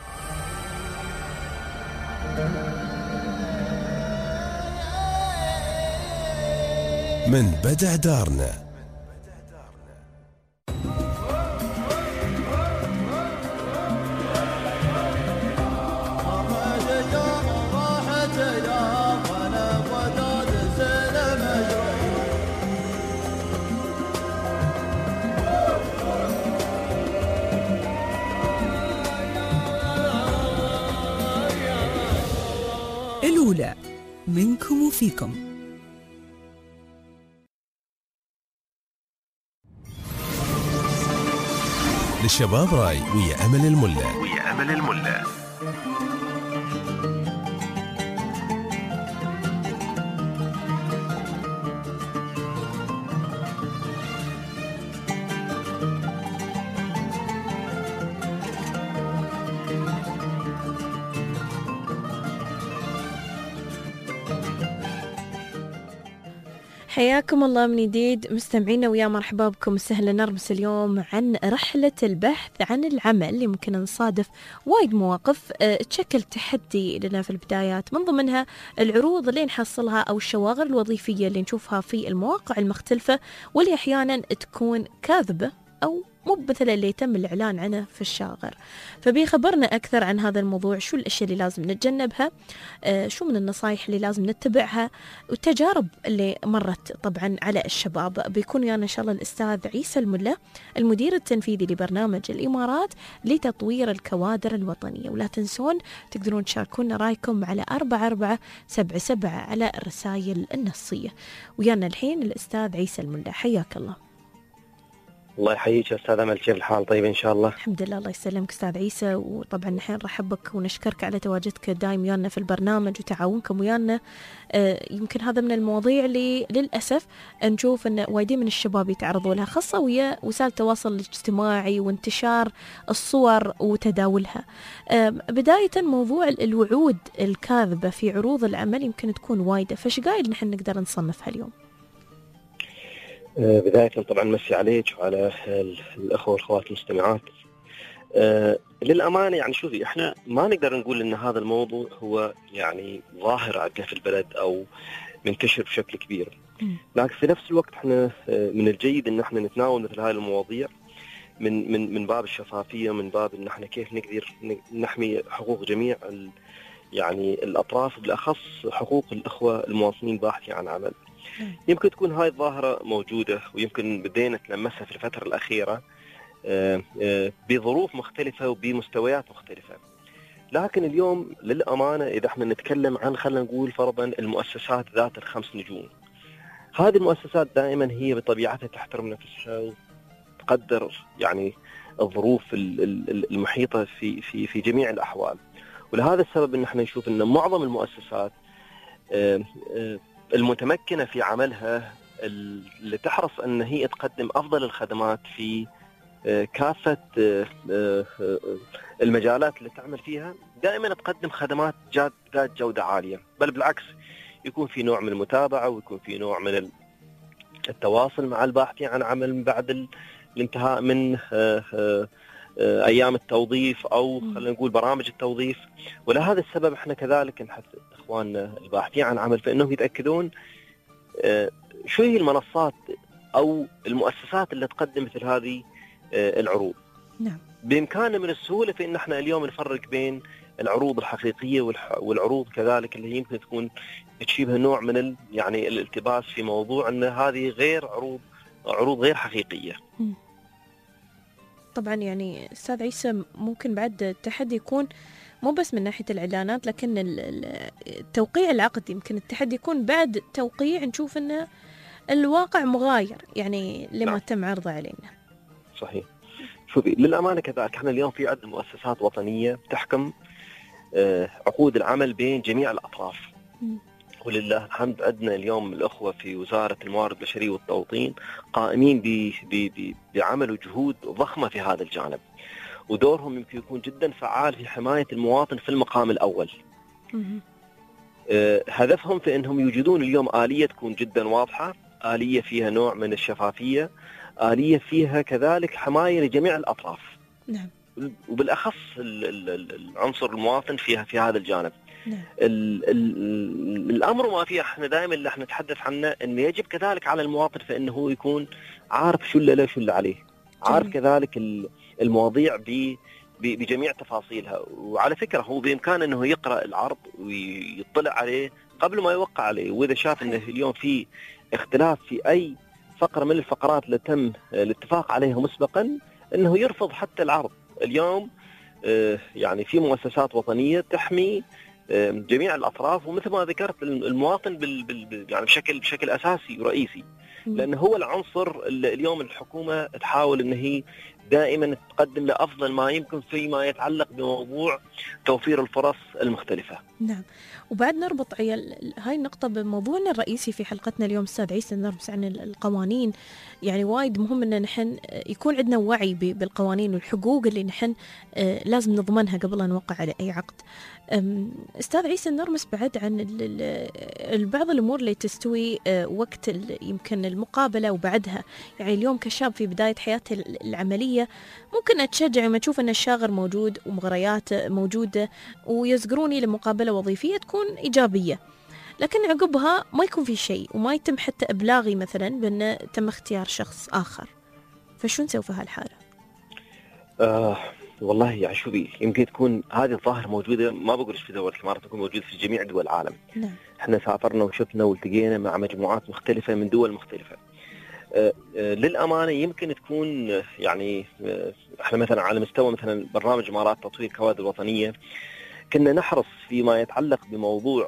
من بدع دارنا. الأولى منكم وفيكم. للشباب راي ويا أمل الملا. ويا أمل الملا. حياكم الله من جديد مستمعينا، ويا مرحبا بكم. سهلا نرمس اليوم عن رحلة البحث عن العمل اللي ممكن نصادف وايد مواقف تشكل تحدي لنا في البدايات، من ضمنها العروض اللي نحصلها أو الشواغر الوظيفية اللي نشوفها في المواقع المختلفة، واللي أحيانا تكون كاذبة أو مو مثل اللي يتم الإعلان عنه في الشاغر. فبيخبرنا أكثر عن هذا الموضوع، شو الأشياء اللي لازم نتجنبها، آه شو من النصايح اللي لازم نتبعها، والتجارب اللي مرت طبعا على الشباب. بيكون يعني إن شاء الله الأستاذ عيسى الملا، المدير التنفيذي لبرنامج الإمارات لتطوير الكوادر الوطنية. ولا تنسون تقدرون تشاركونا رايكم على أربعة أربعة سبعة سبعة على الرسائل النصية. ويانا الحين الأستاذ عيسى الملا، حياك الله. الله يحييك يا أستاذ أمل، كيف الحال؟ طيب إن شاء الله. الحمد لله، الله يسلمك أستاذ عيسى. وطبعا نحن نرحبك ونشكرك على تواجدك دايم ويانا في البرنامج وتعاونكم ويانا. آه يمكن هذا من المواضيع اللي للأسف نشوف أن وايدين من الشباب يتعرضوا لها، خاصة ويا وسائل التواصل الاجتماعي وانتشار الصور وتداولها. آه بداية موضوع الوعود الكاذبة في عروض العمل يمكن تكون وايدة، فش قايل نحن نقدر نصنفها اليوم؟ بداية طبعا مسي عليك وعلى الأخوة والأخوات المستمعات. أه للأمانة يعني شوفي، احنا ما نقدر نقول ان هذا الموضوع هو يعني ظاهرة عندنا في البلد او منتشر بشكل كبير، لكن في نفس الوقت احنا من الجيد ان احنا نتناول مثل هذه المواضيع من من من باب الشفافية، من باب ان احنا كيف نقدر نحمي حقوق جميع يعني الأطراف، بالأخص حقوق الأخوة المواطنين باحثين عن عمل. يمكن تكون هاي الظاهرة موجودة ويمكن بدينا نلمسها في الفترة الأخيرة بظروف مختلفة وبمستويات مختلفة، لكن اليوم للأمانة إذا احنا نتكلم عن خلينا نقول فرضا المؤسسات ذات الخمس نجوم، هذه المؤسسات دائما هي بطبيعتها تحترم نفسها وتقدر يعني الظروف المحيطة في في في جميع الأحوال. ولهذا السبب ان احنا نشوف ان معظم المؤسسات المتمكنة في عملها اللي تحرص أن هي تقدم أفضل الخدمات في كافة المجالات اللي تعمل فيها، دائما تقدم خدمات ذات جودة عالية، بل بالعكس يكون في نوع من المتابعة ويكون في نوع من التواصل مع الباحثين عن عمل بعد الانتهاء من أيام التوظيف أو خلينا نقول برامج التوظيف. ولهذا السبب احنا كذلك نحث إخواننا الباحثين عن عمل فإنهم يتأكدون شو هي المنصات أو المؤسسات اللي تقدم مثل هذه العروض. نعم. بإمكاننا من السهولة في إن احنا اليوم نفرق بين العروض الحقيقية والعروض كذلك اللي يمكن تكون تشيبها نوع من ال يعني الالتباس في موضوع أن هذه غير عروض عروض غير حقيقية. م. طبعا يعني أستاذ عيسى ممكن بعد التحدي يكون مو بس من ناحية الإعلانات، لكن التوقيع العقد يمكن التحدي يكون بعد توقيع نشوف أن الواقع مغاير يعني لما نعم. تم عرضه علينا. صحيح. شوفي للأمانة كذلك احنا اليوم في عدة مؤسسات وطنية تحكم عقود العمل بين جميع الأطراف. م. ولله الحمد عندنا اليوم الأخوة في وزارة الموارد البشرية والتوطين قائمين بعمل وجهود ضخمة في هذا الجانب، ودورهم يمكن يكون جدا فعال في حماية المواطن في المقام الأول. آه هدفهم في أنهم يوجدون اليوم آلية تكون جدا واضحة، آلية فيها نوع من الشفافية، آلية فيها كذلك حماية لجميع الأطراف. نعم. وبالأخص العنصر المواطن فيها في هذا الجانب. نعم. ال ال الأمر ما فيه احنا دائما اللي احنا نتحدث عنه انه يجب كذلك على المواطن فإنه يكون عارف شو اللي له شو اللي عليه، عارف كذلك المواضيع بجميع تفاصيلها. وعلى فكرة هو بإمكانه انه يقرأ العرض ويطلع عليه قبل ما يوقع عليه، وإذا شاف انه اليوم في اختلاف في أي فقرة من الفقرات اللي تم الاتفاق عليها مسبقا انه يرفض حتى العرض. اليوم يعني في مؤسسات وطنية تحمي جميع الأطراف، ومثل ما ذكرت المواطن بال بال يعني بشكل بشكل أساسي ورئيسي، لأنه هو العنصر اللي اليوم الحكومة تحاول أن هي دائما تقدم له أفضل ما يمكن فيما يتعلق بموضوع توفير الفرص المختلفة. نعم، وبعد نربط عيال هاي النقطة بموضوعنا الرئيسي في حلقتنا اليوم أستاذ عيسى، نربط عن القوانين. يعني وايد مهم أن نحن يكون عندنا وعي بالقوانين والحقوق اللي نحن لازم نضمنها قبل أن نوقع على أي عقد. أستاذ عيسى، نرمس بعد عن بعض الأمور اللي تستوي وقت يمكن المقابلة وبعدها. يعني اليوم كشاب في بداية حياته العملية ممكن أتشجع لما أشوف أن الشاغر موجود ومغريات موجودة ويزقروني لمقابلة وظيفية تكون إيجابية، لكن عقبها ما يكون في شيء وما يتم حتى إبلاغي مثلا بأن تم اختيار شخص آخر، فشو نسوي في هالحالة؟ آه والله يعني شوفي، يمكن تكون هذه الظاهرة موجودة، ما بقولش في دول الإمارات، تكون موجودة في جميع دول العالم. نعم. احنا سافرنا وشفنا والتقينا مع مجموعات مختلفة من دول مختلفة. آه آه للأمانة يمكن تكون آه يعني آه احنا مثلا على مستوى مثلا برنامج إمارات تطوير الكوادر الوطنية كنا نحرص فيما يتعلق بموضوع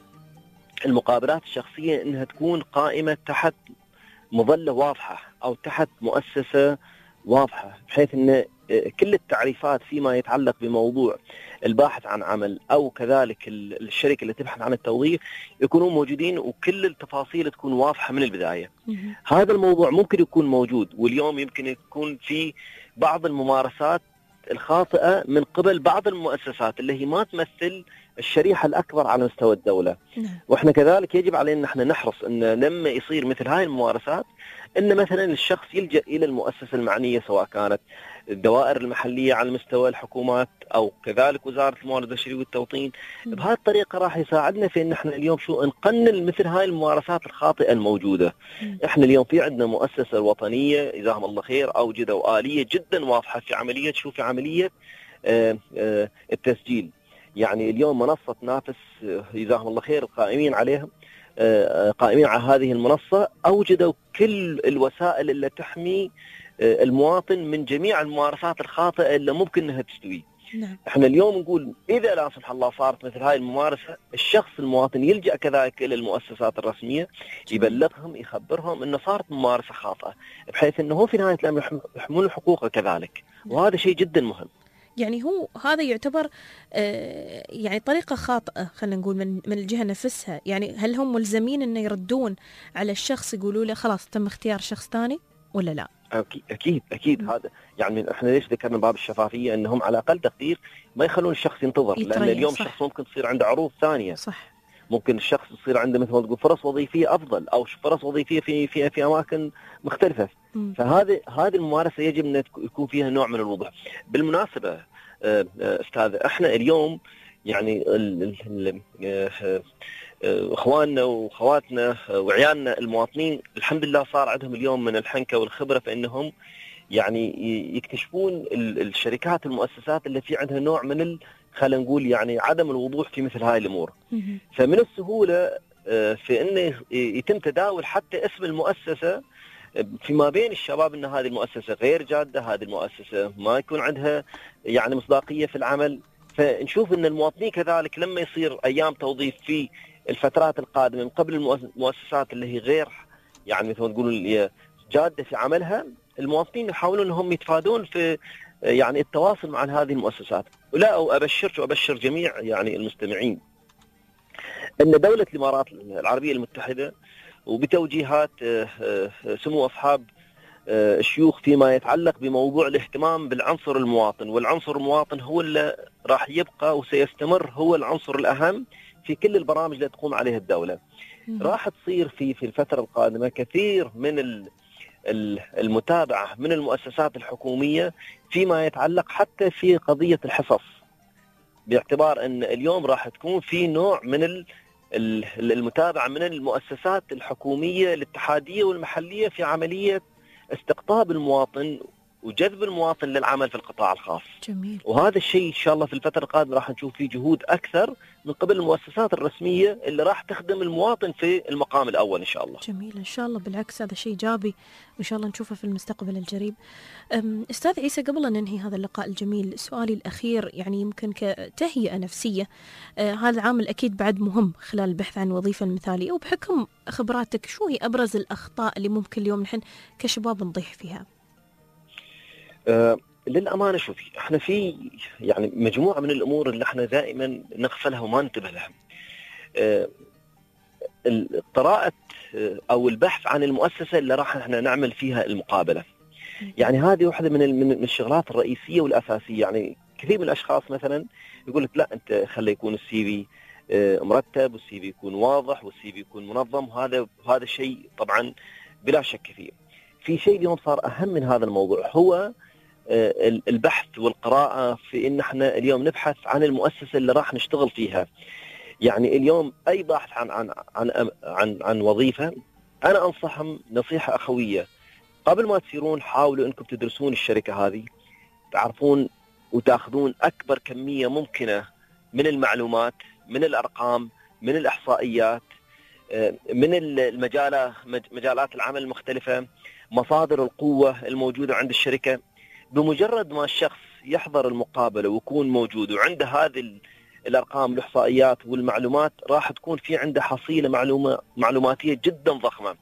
المقابلات الشخصية انها تكون قائمة تحت مظلة واضحة او تحت مؤسسة واضحة، بحيث ان كل التعريفات فيما يتعلق بموضوع الباحث عن عمل او كذلك الشركة اللي تبحث عن التوظيف يكونوا موجودين وكل التفاصيل تكون واضحة من البداية. هذا الموضوع ممكن يكون موجود، واليوم يمكن يكون في بعض الممارسات الخاطئة من قبل بعض المؤسسات اللي هي ما تمثل الشريحة الأكبر على مستوى الدولة. نعم. وإحنا كذلك يجب علينا أن احنا نحرص أن لما يصير مثل هاي الممارسات أن مثلا الشخص يلجأ إلى المؤسسة المعنية، سواء كانت الدوائر المحلية على مستوى الحكومات أو كذلك وزارة الموارد البشرية والتوطين. بهذه الطريقة راح يساعدنا في أن احنا اليوم شو نقنن مثل هاي الممارسات الخاطئة الموجودة. م. احنا اليوم في عندنا مؤسسة وطنية جزاهم الله خير أوجدوا آلية جدا واضحة في عملية شو في عملية آآ آآ التسجيل. يعني اليوم منصة نافس جزاهم الله خير القائمين عليها قائمين على هذه المنصة أوجدوا كل الوسائل اللي تحمي المواطن من جميع الممارسات الخاطئة اللي ممكن أنها تستوي. نعم. احنا اليوم نقول إذا لا سمح الله صارت مثل هاي الممارسة، الشخص المواطن يلجأ كذلك إلى المؤسسات الرسمية يبلغهم يخبرهم أنه صارت ممارسة خاطئة، بحيث أنه في نهاية الأمر يحملون حقوقه كذلك. وهذا شيء جدا مهم. يعني هو هذا يعتبر آه يعني طريقة خاطئة خلينا نقول من من الجهة نفسها. يعني هل هم ملزمين إنه يردون على الشخص يقولوا له خلاص تم اختيار شخص ثاني ولا لا؟ أكيد أكيد, أكيد. هذا يعني احنا ليش ذكرنا باب الشفافية، أنهم على أقل تقدير ما يخلون الشخص ينتظر، لأن اليوم صح. الشخص ممكن تصير عنده عروض ثانية. صح. ممكن الشخص يصير عنده مثل ما تقول فرص وظيفية أفضل أو فرص وظيفية في في في أماكن مختلفة. م. فهذه هذه الممارسة يجب أن يكون فيها نوع من الوضوح. بالمناسبة أستاذ، احنا اليوم يعني اخواننا واخواتنا وعيالنا المواطنين الحمد لله صار عندهم اليوم من الحنكة والخبرة فإنهم يعني يكتشفون الشركات والمؤسسات اللي في عندها نوع من خلينا نقول يعني عدم الوضوح في مثل هاي الأمور. فمن السهولة في أنه يتم تداول حتى اسم المؤسسة فيما بين الشباب، أن هذه المؤسسة غير جادة، هذه المؤسسة ما يكون عندها يعني مصداقية في العمل. فنشوف أن المواطنين كذلك لما يصير أيام توظيف في الفترات القادمة من قبل المؤسسات اللي هي غير يعني مثل ما تقولون جادة في عملها، المواطنين يحاولون أنهم يتفادون في يعني التواصل مع هذه المؤسسات. ولا أبشرك وأبشر جميع يعني المستمعين أن دولة الإمارات العربية المتحدة وبتوجيهات سمو أصحاب الشيوخ فيما يتعلق بموضوع الاهتمام بالعنصر المواطن، والعنصر المواطن هو اللي راح يبقى وسيستمر هو العنصر الأهم في كل البرامج اللي تقوم عليها الدولة. راح تصير في في الفترة القادمة كثير من المتابعة من المؤسسات الحكومية فيما يتعلق حتى في قضية الحصص، باعتبار أن اليوم راح تكون في نوع من المتابعة من المؤسسات الحكومية الاتحادية والمحلية في عملية استقطاب المواطن وجذب المواطن للعمل في القطاع الخاص. جميل. وهذا الشيء إن شاء الله في الفترة القادمة راح نشوف فيه جهود أكثر من قبل المؤسسات الرسمية اللي راح تخدم المواطن في المقام الأول إن شاء الله. جميل إن شاء الله، بالعكس هذا شيء إيجابي وإن شاء الله نشوفه في المستقبل القريب. أستاذ عيسى، قبل أن ننهي هذا اللقاء الجميل، سؤالي الأخير يعني يمكن كتهيئة نفسية، آه هذا العامل أكيد بعد مهم خلال البحث عن الوظيفة المثالية، وبحكم خبراتك شو هي أبرز الأخطاء اللي ممكن اليوم نحن كشباب نضيح فيها؟ أه للأمانة شوفي، احنا في يعني مجموعة من الأمور اللي احنا دائما نغفلها وما ننتبه لها. أه قراءة أو البحث عن المؤسسة اللي راح احنا نعمل فيها المقابلة. يعني هذه واحدة من من الشغلات الرئيسية والأساسية. يعني كثير من الأشخاص مثلا يقول لك لا أنت خلي يكون السي في مرتب، والسي في يكون واضح، والسي في يكون منظم. هذا هذا الشيء طبعا بلا شك فيه. في شيء اليوم صار أهم من هذا الموضوع، هو البحث والقراءة في إن احنا اليوم نبحث عن المؤسسة اللي راح نشتغل فيها. يعني اليوم أي باحث عن عن عن عن, عن وظيفة، أنا أنصحهم نصيحة أخوية، قبل ما تسيرون حاولوا أنكم تدرسون الشركة هذه، تعرفون وتأخذون أكبر كمية ممكنة من المعلومات، من الأرقام، من الإحصائيات، من المجالات مجالات العمل المختلفة، مصادر القوة الموجودة عند الشركة. بمجرد ما الشخص يحضر المقابلة ويكون موجود وعنده هذه الأرقام والإحصائيات والمعلومات، راح تكون في عنده حصيلة معلومة معلوماتية جدا ضخمة.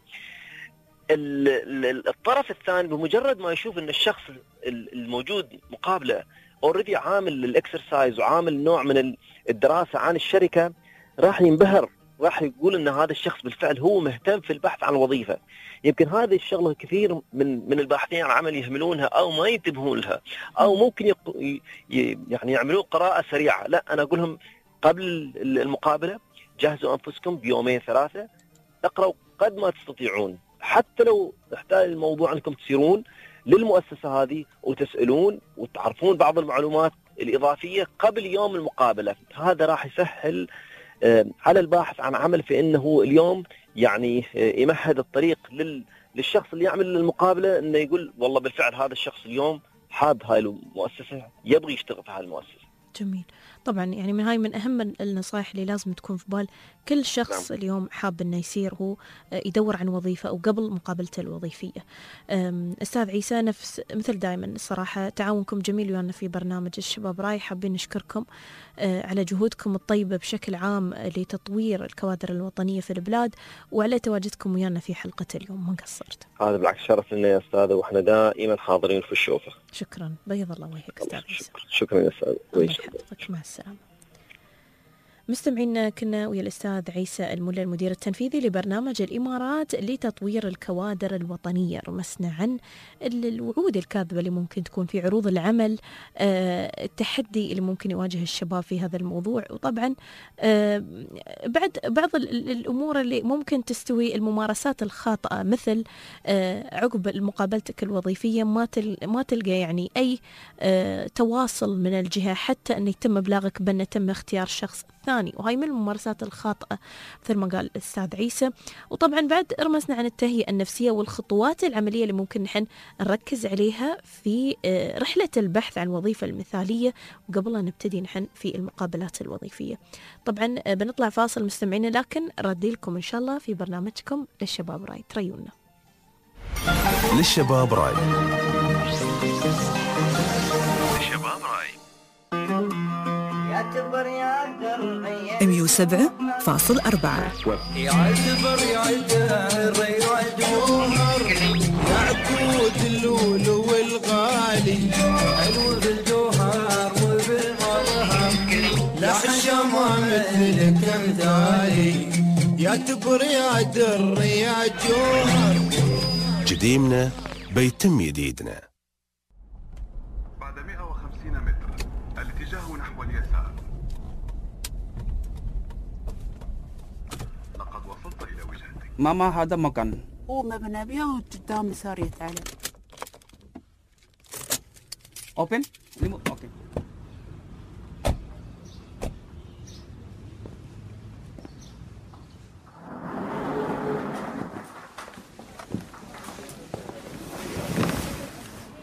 الطرف الثاني بمجرد ما يشوف أن الشخص الموجود مقابلة اوريدي عامل الاكسرسايز وعامل نوع من الدراسة عن الشركة، راح ينبهر، راح يقول أن هذا الشخص بالفعل هو مهتم في البحث عن وظيفة. يمكن هذه الشغلة كثير من من الباحثين عن عمل يهملونها أو ما ينتبهون لها، أو ممكن يق... يعني يعملوا قراءة سريعة. لا، أنا أقولهم قبل المقابلة جهزوا أنفسكم بيومين ثلاثة، اقرأوا قد ما تستطيعون، حتى لو احتاج الموضوع أنكم تسيرون للمؤسسة هذه وتسألون وتعرفون بعض المعلومات الإضافية قبل يوم المقابلة. هذا راح يسهل على الباحث عن عمل في أنه اليوم يعني يمهد الطريق للشخص اللي يعمل المقابلة، أنه يقول والله بالفعل هذا الشخص اليوم حاب هاي المؤسسة، يبغي يشتغل في هاي المؤسسة. جميل. طبعا يعني من هاي من أهم النصائح اللي لازم تكون في بال كل شخص. نعم. اليوم حاب أنه يصير هو يدور عن وظيفة أو قبل مقابلته الوظيفية. أستاذ عيسى، نفس مثل دائما الصراحة تعاونكم جميل ويانا في برنامج الشباب راي، حابين نشكركم على جهودكم الطيبة بشكل عام لتطوير الكوادر الوطنية في البلاد، وعلى تواجدكم ويانا في حلقة اليوم. ما قصرت. هذا بالعكس شرف لنا يا أستاذ، وإحنا دائما حاضرين في الشوفة. شكرا، بيض الله وجهك أستاذ عيسى. شكرا يا أستاذ. مع السلامة. مستمعينا، كنا ويا الأستاذ عيسى الملا المدير التنفيذي لبرنامج الإمارات لتطوير الكوادر الوطنية. رمسنا عن الوعود الكاذبة اللي ممكن تكون في عروض العمل، التحدي اللي ممكن يواجه الشباب في هذا الموضوع، وطبعا بعد بعض الأمور اللي ممكن تستوي الممارسات الخاطئة، مثل عقب مقابلتك الوظيفية ما ما تلقى يعني أي تواصل من الجهة حتى أن يتم إبلاغك بأن تم اختيار شخص ثاني، وهي من الممارسات الخاطئة مثل ما قال الأستاذ عيسى. وطبعا بعد رمسنا عن التهيئة النفسية والخطوات العملية اللي ممكن نحن نركز عليها في رحلة البحث عن الوظيفة المثالية وقبل أن نبتدي نحن في المقابلات الوظيفية. طبعا بنطلع فاصل مستمعينا، لكن ردي لكم إن شاء الله في برنامجكم للشباب راي. تريونا للشباب راي. للشباب راي مية وسبعة فاصل أربعة. يعتبر يعتبر يعجوهر يعقود اللول والغالي، حلو بالجوهر وبالمظهر، لحشمه مثلك مثالي، يعتبر يا در يا جوهر. جديمنا بيتم جديدنا. بعد مئة وخمسين متر الاتجاه نحو اليسار. لقد وصلت إلى وجهتك. ماما هذا مكان. هو مبنى بيه وقدام يسار يتعلم. اوبن؟ اوكي.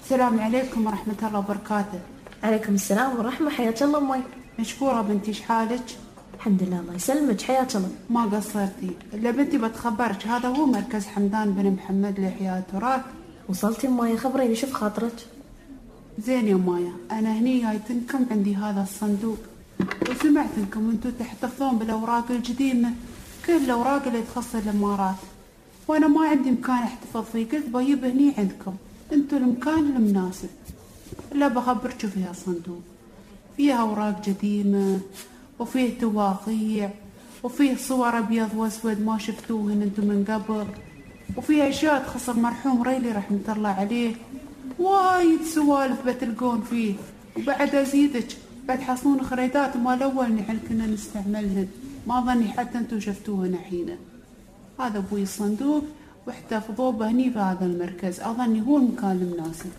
السلام عليكم ورحمة الله وبركاته. عليكم السلام ورحمة. حياك الله أمي. مشكورة بنتي، شحالك؟ الحمد لله الله يسلمك. حياك الله. ما قصرتي. إلا بنتي بتخبرك، هذا هو مركز حمدان بن محمد لإحياء التراث. وصلتي أمي؟ خبريني شوف خاطرك. زين يا مايا، أنا هني جايتنكم عندي هذا الصندوق، وسمعت انكم انتم تحتفظون بالأوراق القديمة، كل الأوراق اللي تخص الإمارات، وأنا ما عندي مكان احتفظ فيه، قلت بجيب هني عندكم، انتم المكان المناسب. إلا بخبرك فيها صندوق، فيها أوراق قديمة، وفيه تواقيع، وفيه صور أبيض وأسود ما شفتوهن انتم من قبل، وفيه أشياء تخص المرحوم ريلي رحمة الله عليه، وايد سوالف بتلقون فيه. وبعد أزيدك بتحصلون خريطات مال أول نحن كنا نستعملهن، ما ظني حتى انتم شفتوهن الحين. هذا أبوي الصندوق، واحتفظوه بهني في هذا المركز، أظني هو المكان المناسب.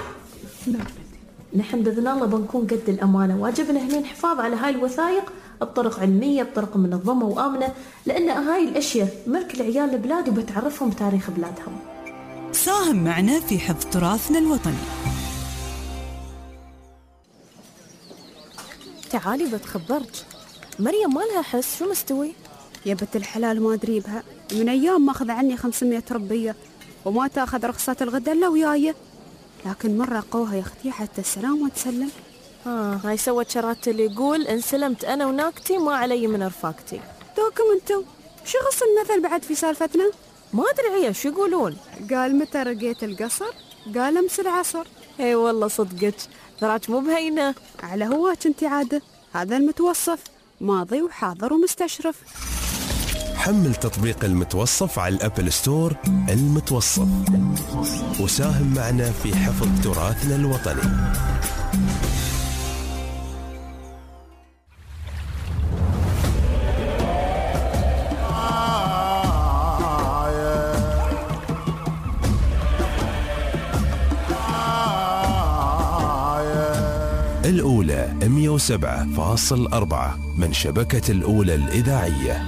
نحن بإذن الله بنكون قد الأمانة، واجبنا هنا الحفاظ على هاي الوثائق بطرق علمية، بطرق منظمة وآمنة، لأن هاي الأشياء ملك العيال البلاد وبتعرفهم تاريخ بلادهم. ساهم معنا في حفظ تراثنا الوطني. تعالي بتخبرك، مريم ما لها حس، شو مستوي؟ يا بنت الحلال ما أدري بها، من أيام ماخذ عني خمسمية ربية وما تأخذ رخصة الغدا إلا وياي، لكن مرة قوها يا أختي حتى السلام وتسلم. ها هاي سوت شرات اللي يقول إن سلمت أنا وناكتي ما علي من رفاقتي. دوكم انتو شو غص المثل بعد في سالفتنا؟ ما أدري عيا شو يقولون. قال متى رقيت القصر؟ قال أمس العصر. اي والله صدقك، ذراك مو بهينة. على هواك انتي عادة، هذا المتوصف ماضي وحاضر ومستشرف. حمل تطبيق المتوصف على الأبل ستور. المتوصف، وساهم معنا في حفظ تراثنا الوطني. الأولى مئة وسبعة فاصل أربعة من شبكة الأولى الإذاعية.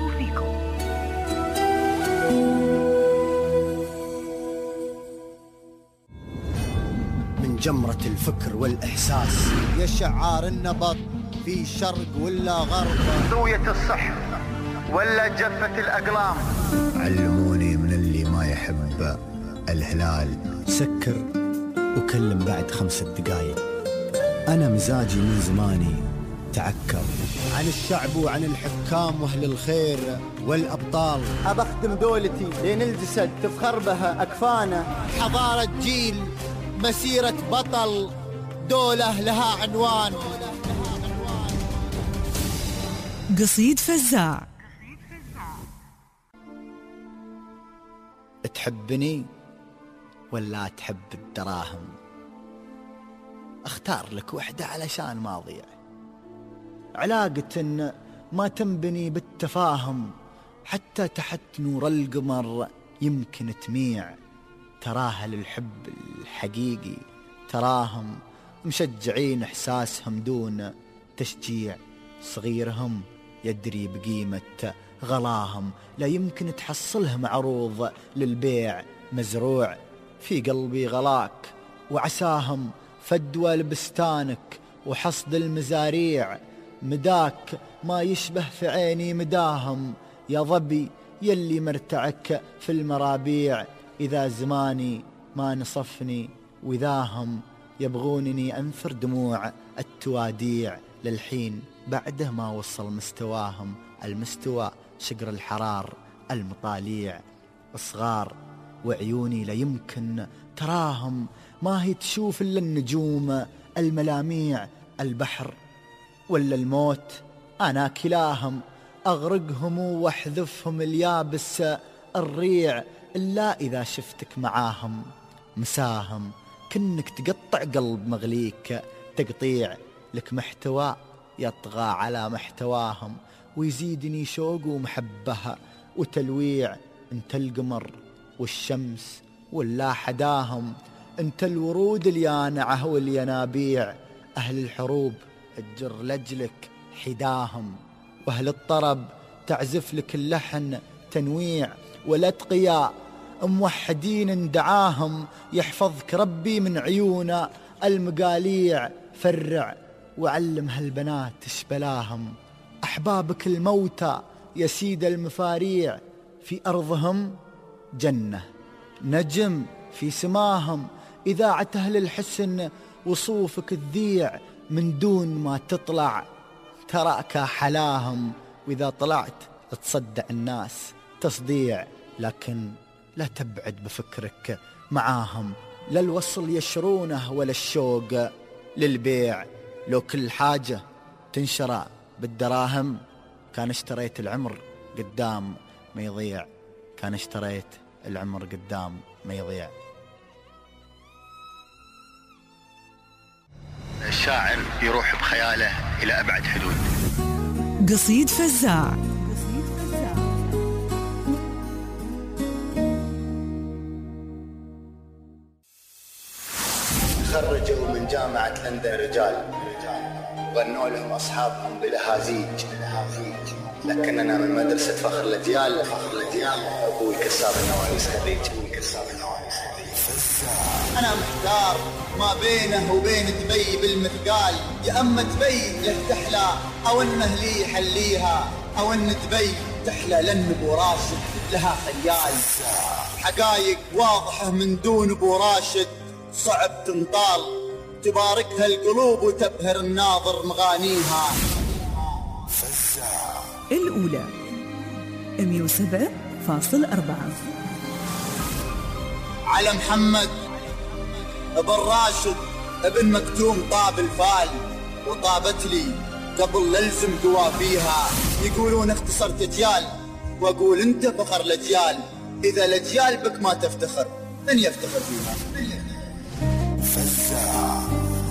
من جمرة الفكر والإحساس يا شعار النبض في شرق ولا غرب، زوية الصحر ولا جفة الأقلام. علموني من اللي ما يحب الهلال سكر وكلم بعد خمسة دقايق. أنا مزاجي من زماني تعكر عن الشعب وعن الحكام وأهل الخير والأبطال. أبختم دولتي لين الجسد تفخر بها أكفانا. حضارة جيل، مسيرة بطل، دولة لها عنوان. قصيد فزاع. تحبني ولا تحب الدراهم؟ اختار لك وحدة علشان ما اضيع. علاقة ما تنبني بالتفاهم، حتى تحت نور القمر يمكن تميع. تراها للحب الحقيقي، تراهم مشجعين احساسهم دون تشجيع. صغيرهم يدري بقيمة غلاهم، لا يمكن تحصلهم عروض للبيع. مزروع في قلبي غلاك، وعساهم فدوى لبستانك وحصد المزاريع. مداك ما يشبه في عيني مداهم، يا ظبي يلي مرتعك في المرابيع. إذا زماني ما نصفني وذاهم، يبغونني أنثر دموع التواديع. للحين بعده ما وصل مستواهم، المستوى شقر الحرار المطاليع. صغار وعيوني لا يمكن تراهم، ما هي تشوف إلا النجوم الملاميع. البحر ولا الموت أنا كلاهم، أغرقهم واحذفهم اليابس الريع. إلا إذا شفتك معاهم مساهم، كنك تقطع قلب مغليك تقطيع. لك محتوى يطغى على محتواهم، ويزيدني شوق ومحبها وتلويع. انت القمر والشمس ولا حداهم، انت الورود اليانعة والينابيع. أهل الحروب تجر لجلك حداهم، وأهل الطرب تعزف لك اللحن تنويع. والأتقياء موحدين دعاهم يحفظك ربي من عيون المقاليع، فرع وعلم هالبنات اشبلاهم. أحبابك الموتى يا سيد المفاريع، في أرضهم جنة نجم في سماهم، إذاعة أهل الحسن وصوفك تذيع من دون ما تطلع، تراك حلاهم. وإذا طلعت تصدع الناس تصديع، لكن لا تبعد بفكرك معاهم، لا الوصل يشرونه ولا الشوق للبيع. لو كل حاجة تنشرى بالدراهم، كان اشتريت العمر قدام ما يضيع، كان اشتريت العمر قدام ما يضيع. الشاعر يروح بخياله إلى أبعد حدود. قصيد فزاع. خرجوا من جامعة لندن رجال، غنوا لهم أصحابهم بلهازيج، لكننا من مدرسة فخر الأجيال. أبوي كساب النواريس خريج. أنا محتار ما بينه وبين دبي بالمثقال، يا أما دبي له تحلى أو أنه لي يحليها، أو أن دبي تحلى لأن أبو راشد لها خيال. حقايق واضحة من دون أبو راشد صعب تنطال، تباركها القلوب وتبهر الناظر مغانيها. الأولى مية وسبعة فاصل أربعة. على محمد ابن راشد ابن مكتوم طاب الفال، وطابت لي قبل للزم قوافيها. يقولون اختصرت اجيال، واقول انت فخر الاجيال، اذا الاجيال بك ما تفتخر من يفتخر فيها. فزاع.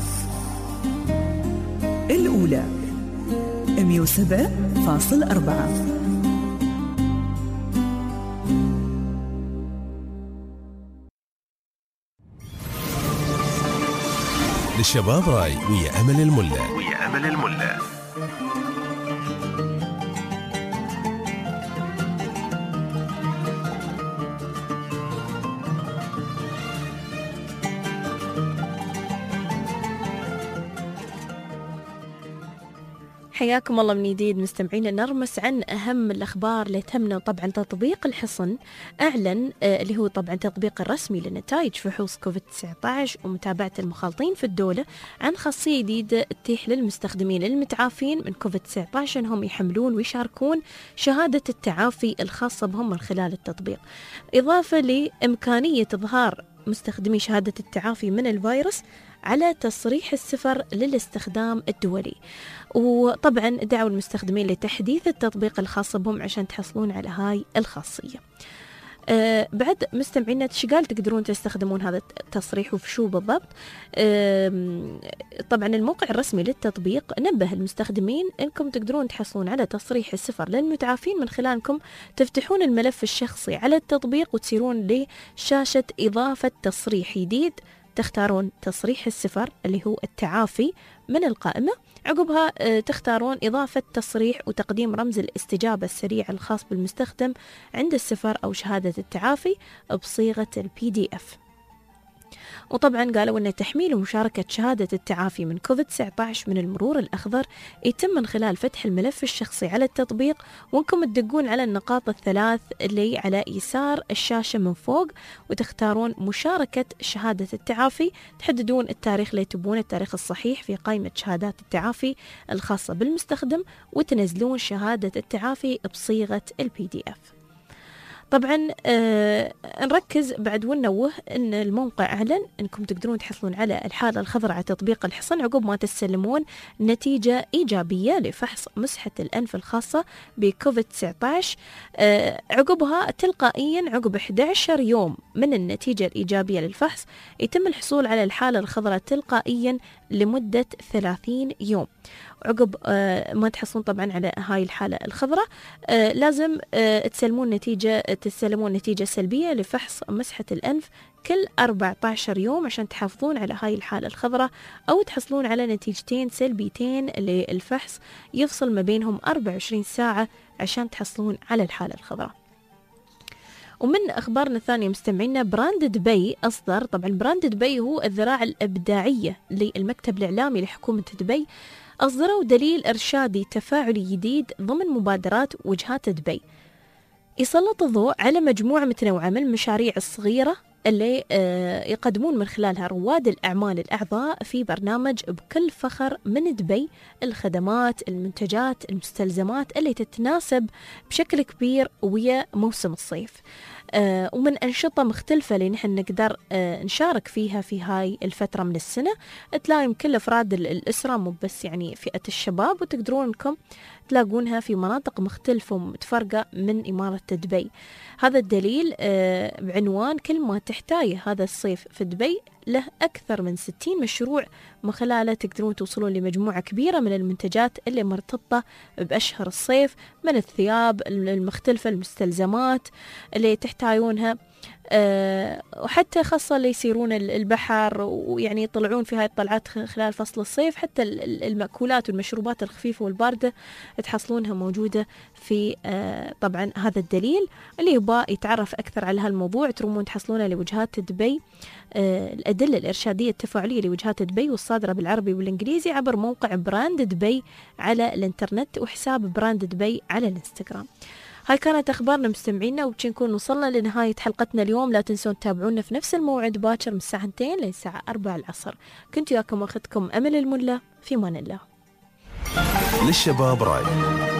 الأولى مية وسبعة فاصل أربعة. للشباب راي ويا أمل الملا. ويا أمل الملا. حياكم الله من جديد مستمعينا. نرمس عن أهم الأخبار اللي تهمنا. طبعا تطبيق الحصن أعلن آه اللي هو طبعا تطبيق الرسمي لنتائج فحوص كوفيد تسعة عشر ومتابعة المخالطين في الدولة عن خاصية جديدة تتيح للمستخدمين المتعافين من كوفيد تسعة عشر أنهم يحملون ويشاركون شهادة التعافي الخاصة بهم من خلال التطبيق، إضافة لإمكانية إظهار مستخدمي شهادة التعافي من الفيروس على تصريح السفر للاستخدام الدولي. وطبعا دعوا المستخدمين لتحديث التطبيق الخاص بهم عشان تحصلون على هاي الخاصية. أه بعد مستمعينا تشقال تقدرون تستخدمون هذا التصريح وفي شو بالضبط. أه طبعا الموقع الرسمي للتطبيق نبه المستخدمين انكم تقدرون تحصلون على تصريح السفر للمتعافين من خلال انكم تفتحون الملف الشخصي على التطبيق وتسيرون لشاشة إضافة تصريح جديد، تختارون تصريح السفر اللي هو التعافي من القائمة، عقبها تختارون إضافة تصريح وتقديم رمز الاستجابة السريع الخاص بالمستخدم عند السفر أو شهادة التعافي بصيغة البي دي اف. وطبعا قالوا أن تحميل ومشاركة شهادة التعافي من كوفيد تسعة عشر من المرور الأخضر يتم من خلال فتح الملف الشخصي على التطبيق، وانكم تدقون على النقاط الثلاث اللي على يسار الشاشة من فوق وتختارون مشاركة شهادة التعافي، تحددون التاريخ اللي تبون التاريخ الصحيح في قائمة شهادات التعافي الخاصة بالمستخدم، وتنزلون شهادة التعافي بصيغة البي دي اف. طبعا آه نركز بعد ونوه ان الموقع اعلن انكم تقدرون تحصلون على الحالة الخضراء على تطبيق الحصن عقب ما تستلمون نتيجة ايجابية لفحص مسحة الانف الخاصة بكوفيد تسعة عشر. آه عقبها تلقائيا عقب أحد عشر يوم من النتيجة الايجابية للفحص يتم الحصول على الحالة الخضراء تلقائيا لمدة ثلاثين يوم. عقب آه ما تحصلون طبعا على هاي الحالة الخضراء آه لازم آه تسلمون نتيجة تسلمون نتيجة سلبية لفحص مسحة الأنف كل أربعة عشر يوم عشان تحافظون على هاي الحالة الخضراء، أو تحصلون على نتيجتين سلبيتين للفحص يفصل ما بينهم أربعة وعشرين ساعة عشان تحصلون على الحالة الخضراء. ومن أخبارنا الثانية مستمعينا، براند دبي أصدر، طبعا براند دبي هو الذراع الإبداعية للمكتب الإعلامي لحكومة دبي، أصدروا دليل إرشادي تفاعلي جديد ضمن مبادرات وجهات دبي، يسلط الضوء على مجموعة متنوعة من المشاريع الصغيرة اللي يقدمون من خلالها رواد الأعمال الأعضاء في برنامج بكل فخر من دبي الخدمات، المنتجات، المستلزمات اللي تتناسب بشكل كبير ويا موسم الصيف، ومن أنشطة مختلفة اللي نحن نقدر نشارك فيها في هاي الفترة من السنة. تلاقي كل أفراد الأسرة، مو بس يعني فئة الشباب، وتقدرون أنكم تلاقونها في مناطق مختلفة ومتفرقة من إمارة دبي. هذا الدليل بعنوان كل ما تحتاجه هذا الصيف في دبي، له أكثر من ستين مشروع من خلاله تقدرون توصلون لمجموعة كبيرة من المنتجات اللي مرتبطة بأشهر الصيف، من الثياب المختلفة، المستلزمات اللي تحتاجونها، أه وحتى خاصة اللي يسيرون البحر ويعني يطلعون في هاي الطلعات خلال فصل الصيف، حتى المأكولات والمشروبات الخفيفة والباردة تحصلونها موجودة في أه طبعا هذا الدليل. اللي يبغى يتعرف أكثر على هالموضوع ترومون تحصلونه لوجهات دبي، أه الأدلة الإرشادية التفاعلية لوجهات دبي والصادرة بالعربي والإنجليزي عبر موقع براند دبي على الإنترنت وحساب براند دبي على الإنستغرام. هاي كانت أخبارنا مستمعينا، وبشي نكون وصلنا لنهاية حلقتنا اليوم. لا تنسون تتابعونا في نفس الموعد باكر من الساعة اثنتين للساعة أربعة العصر. كنت وياكم أخذكم أمل الملا، في مان الله. للشباب راي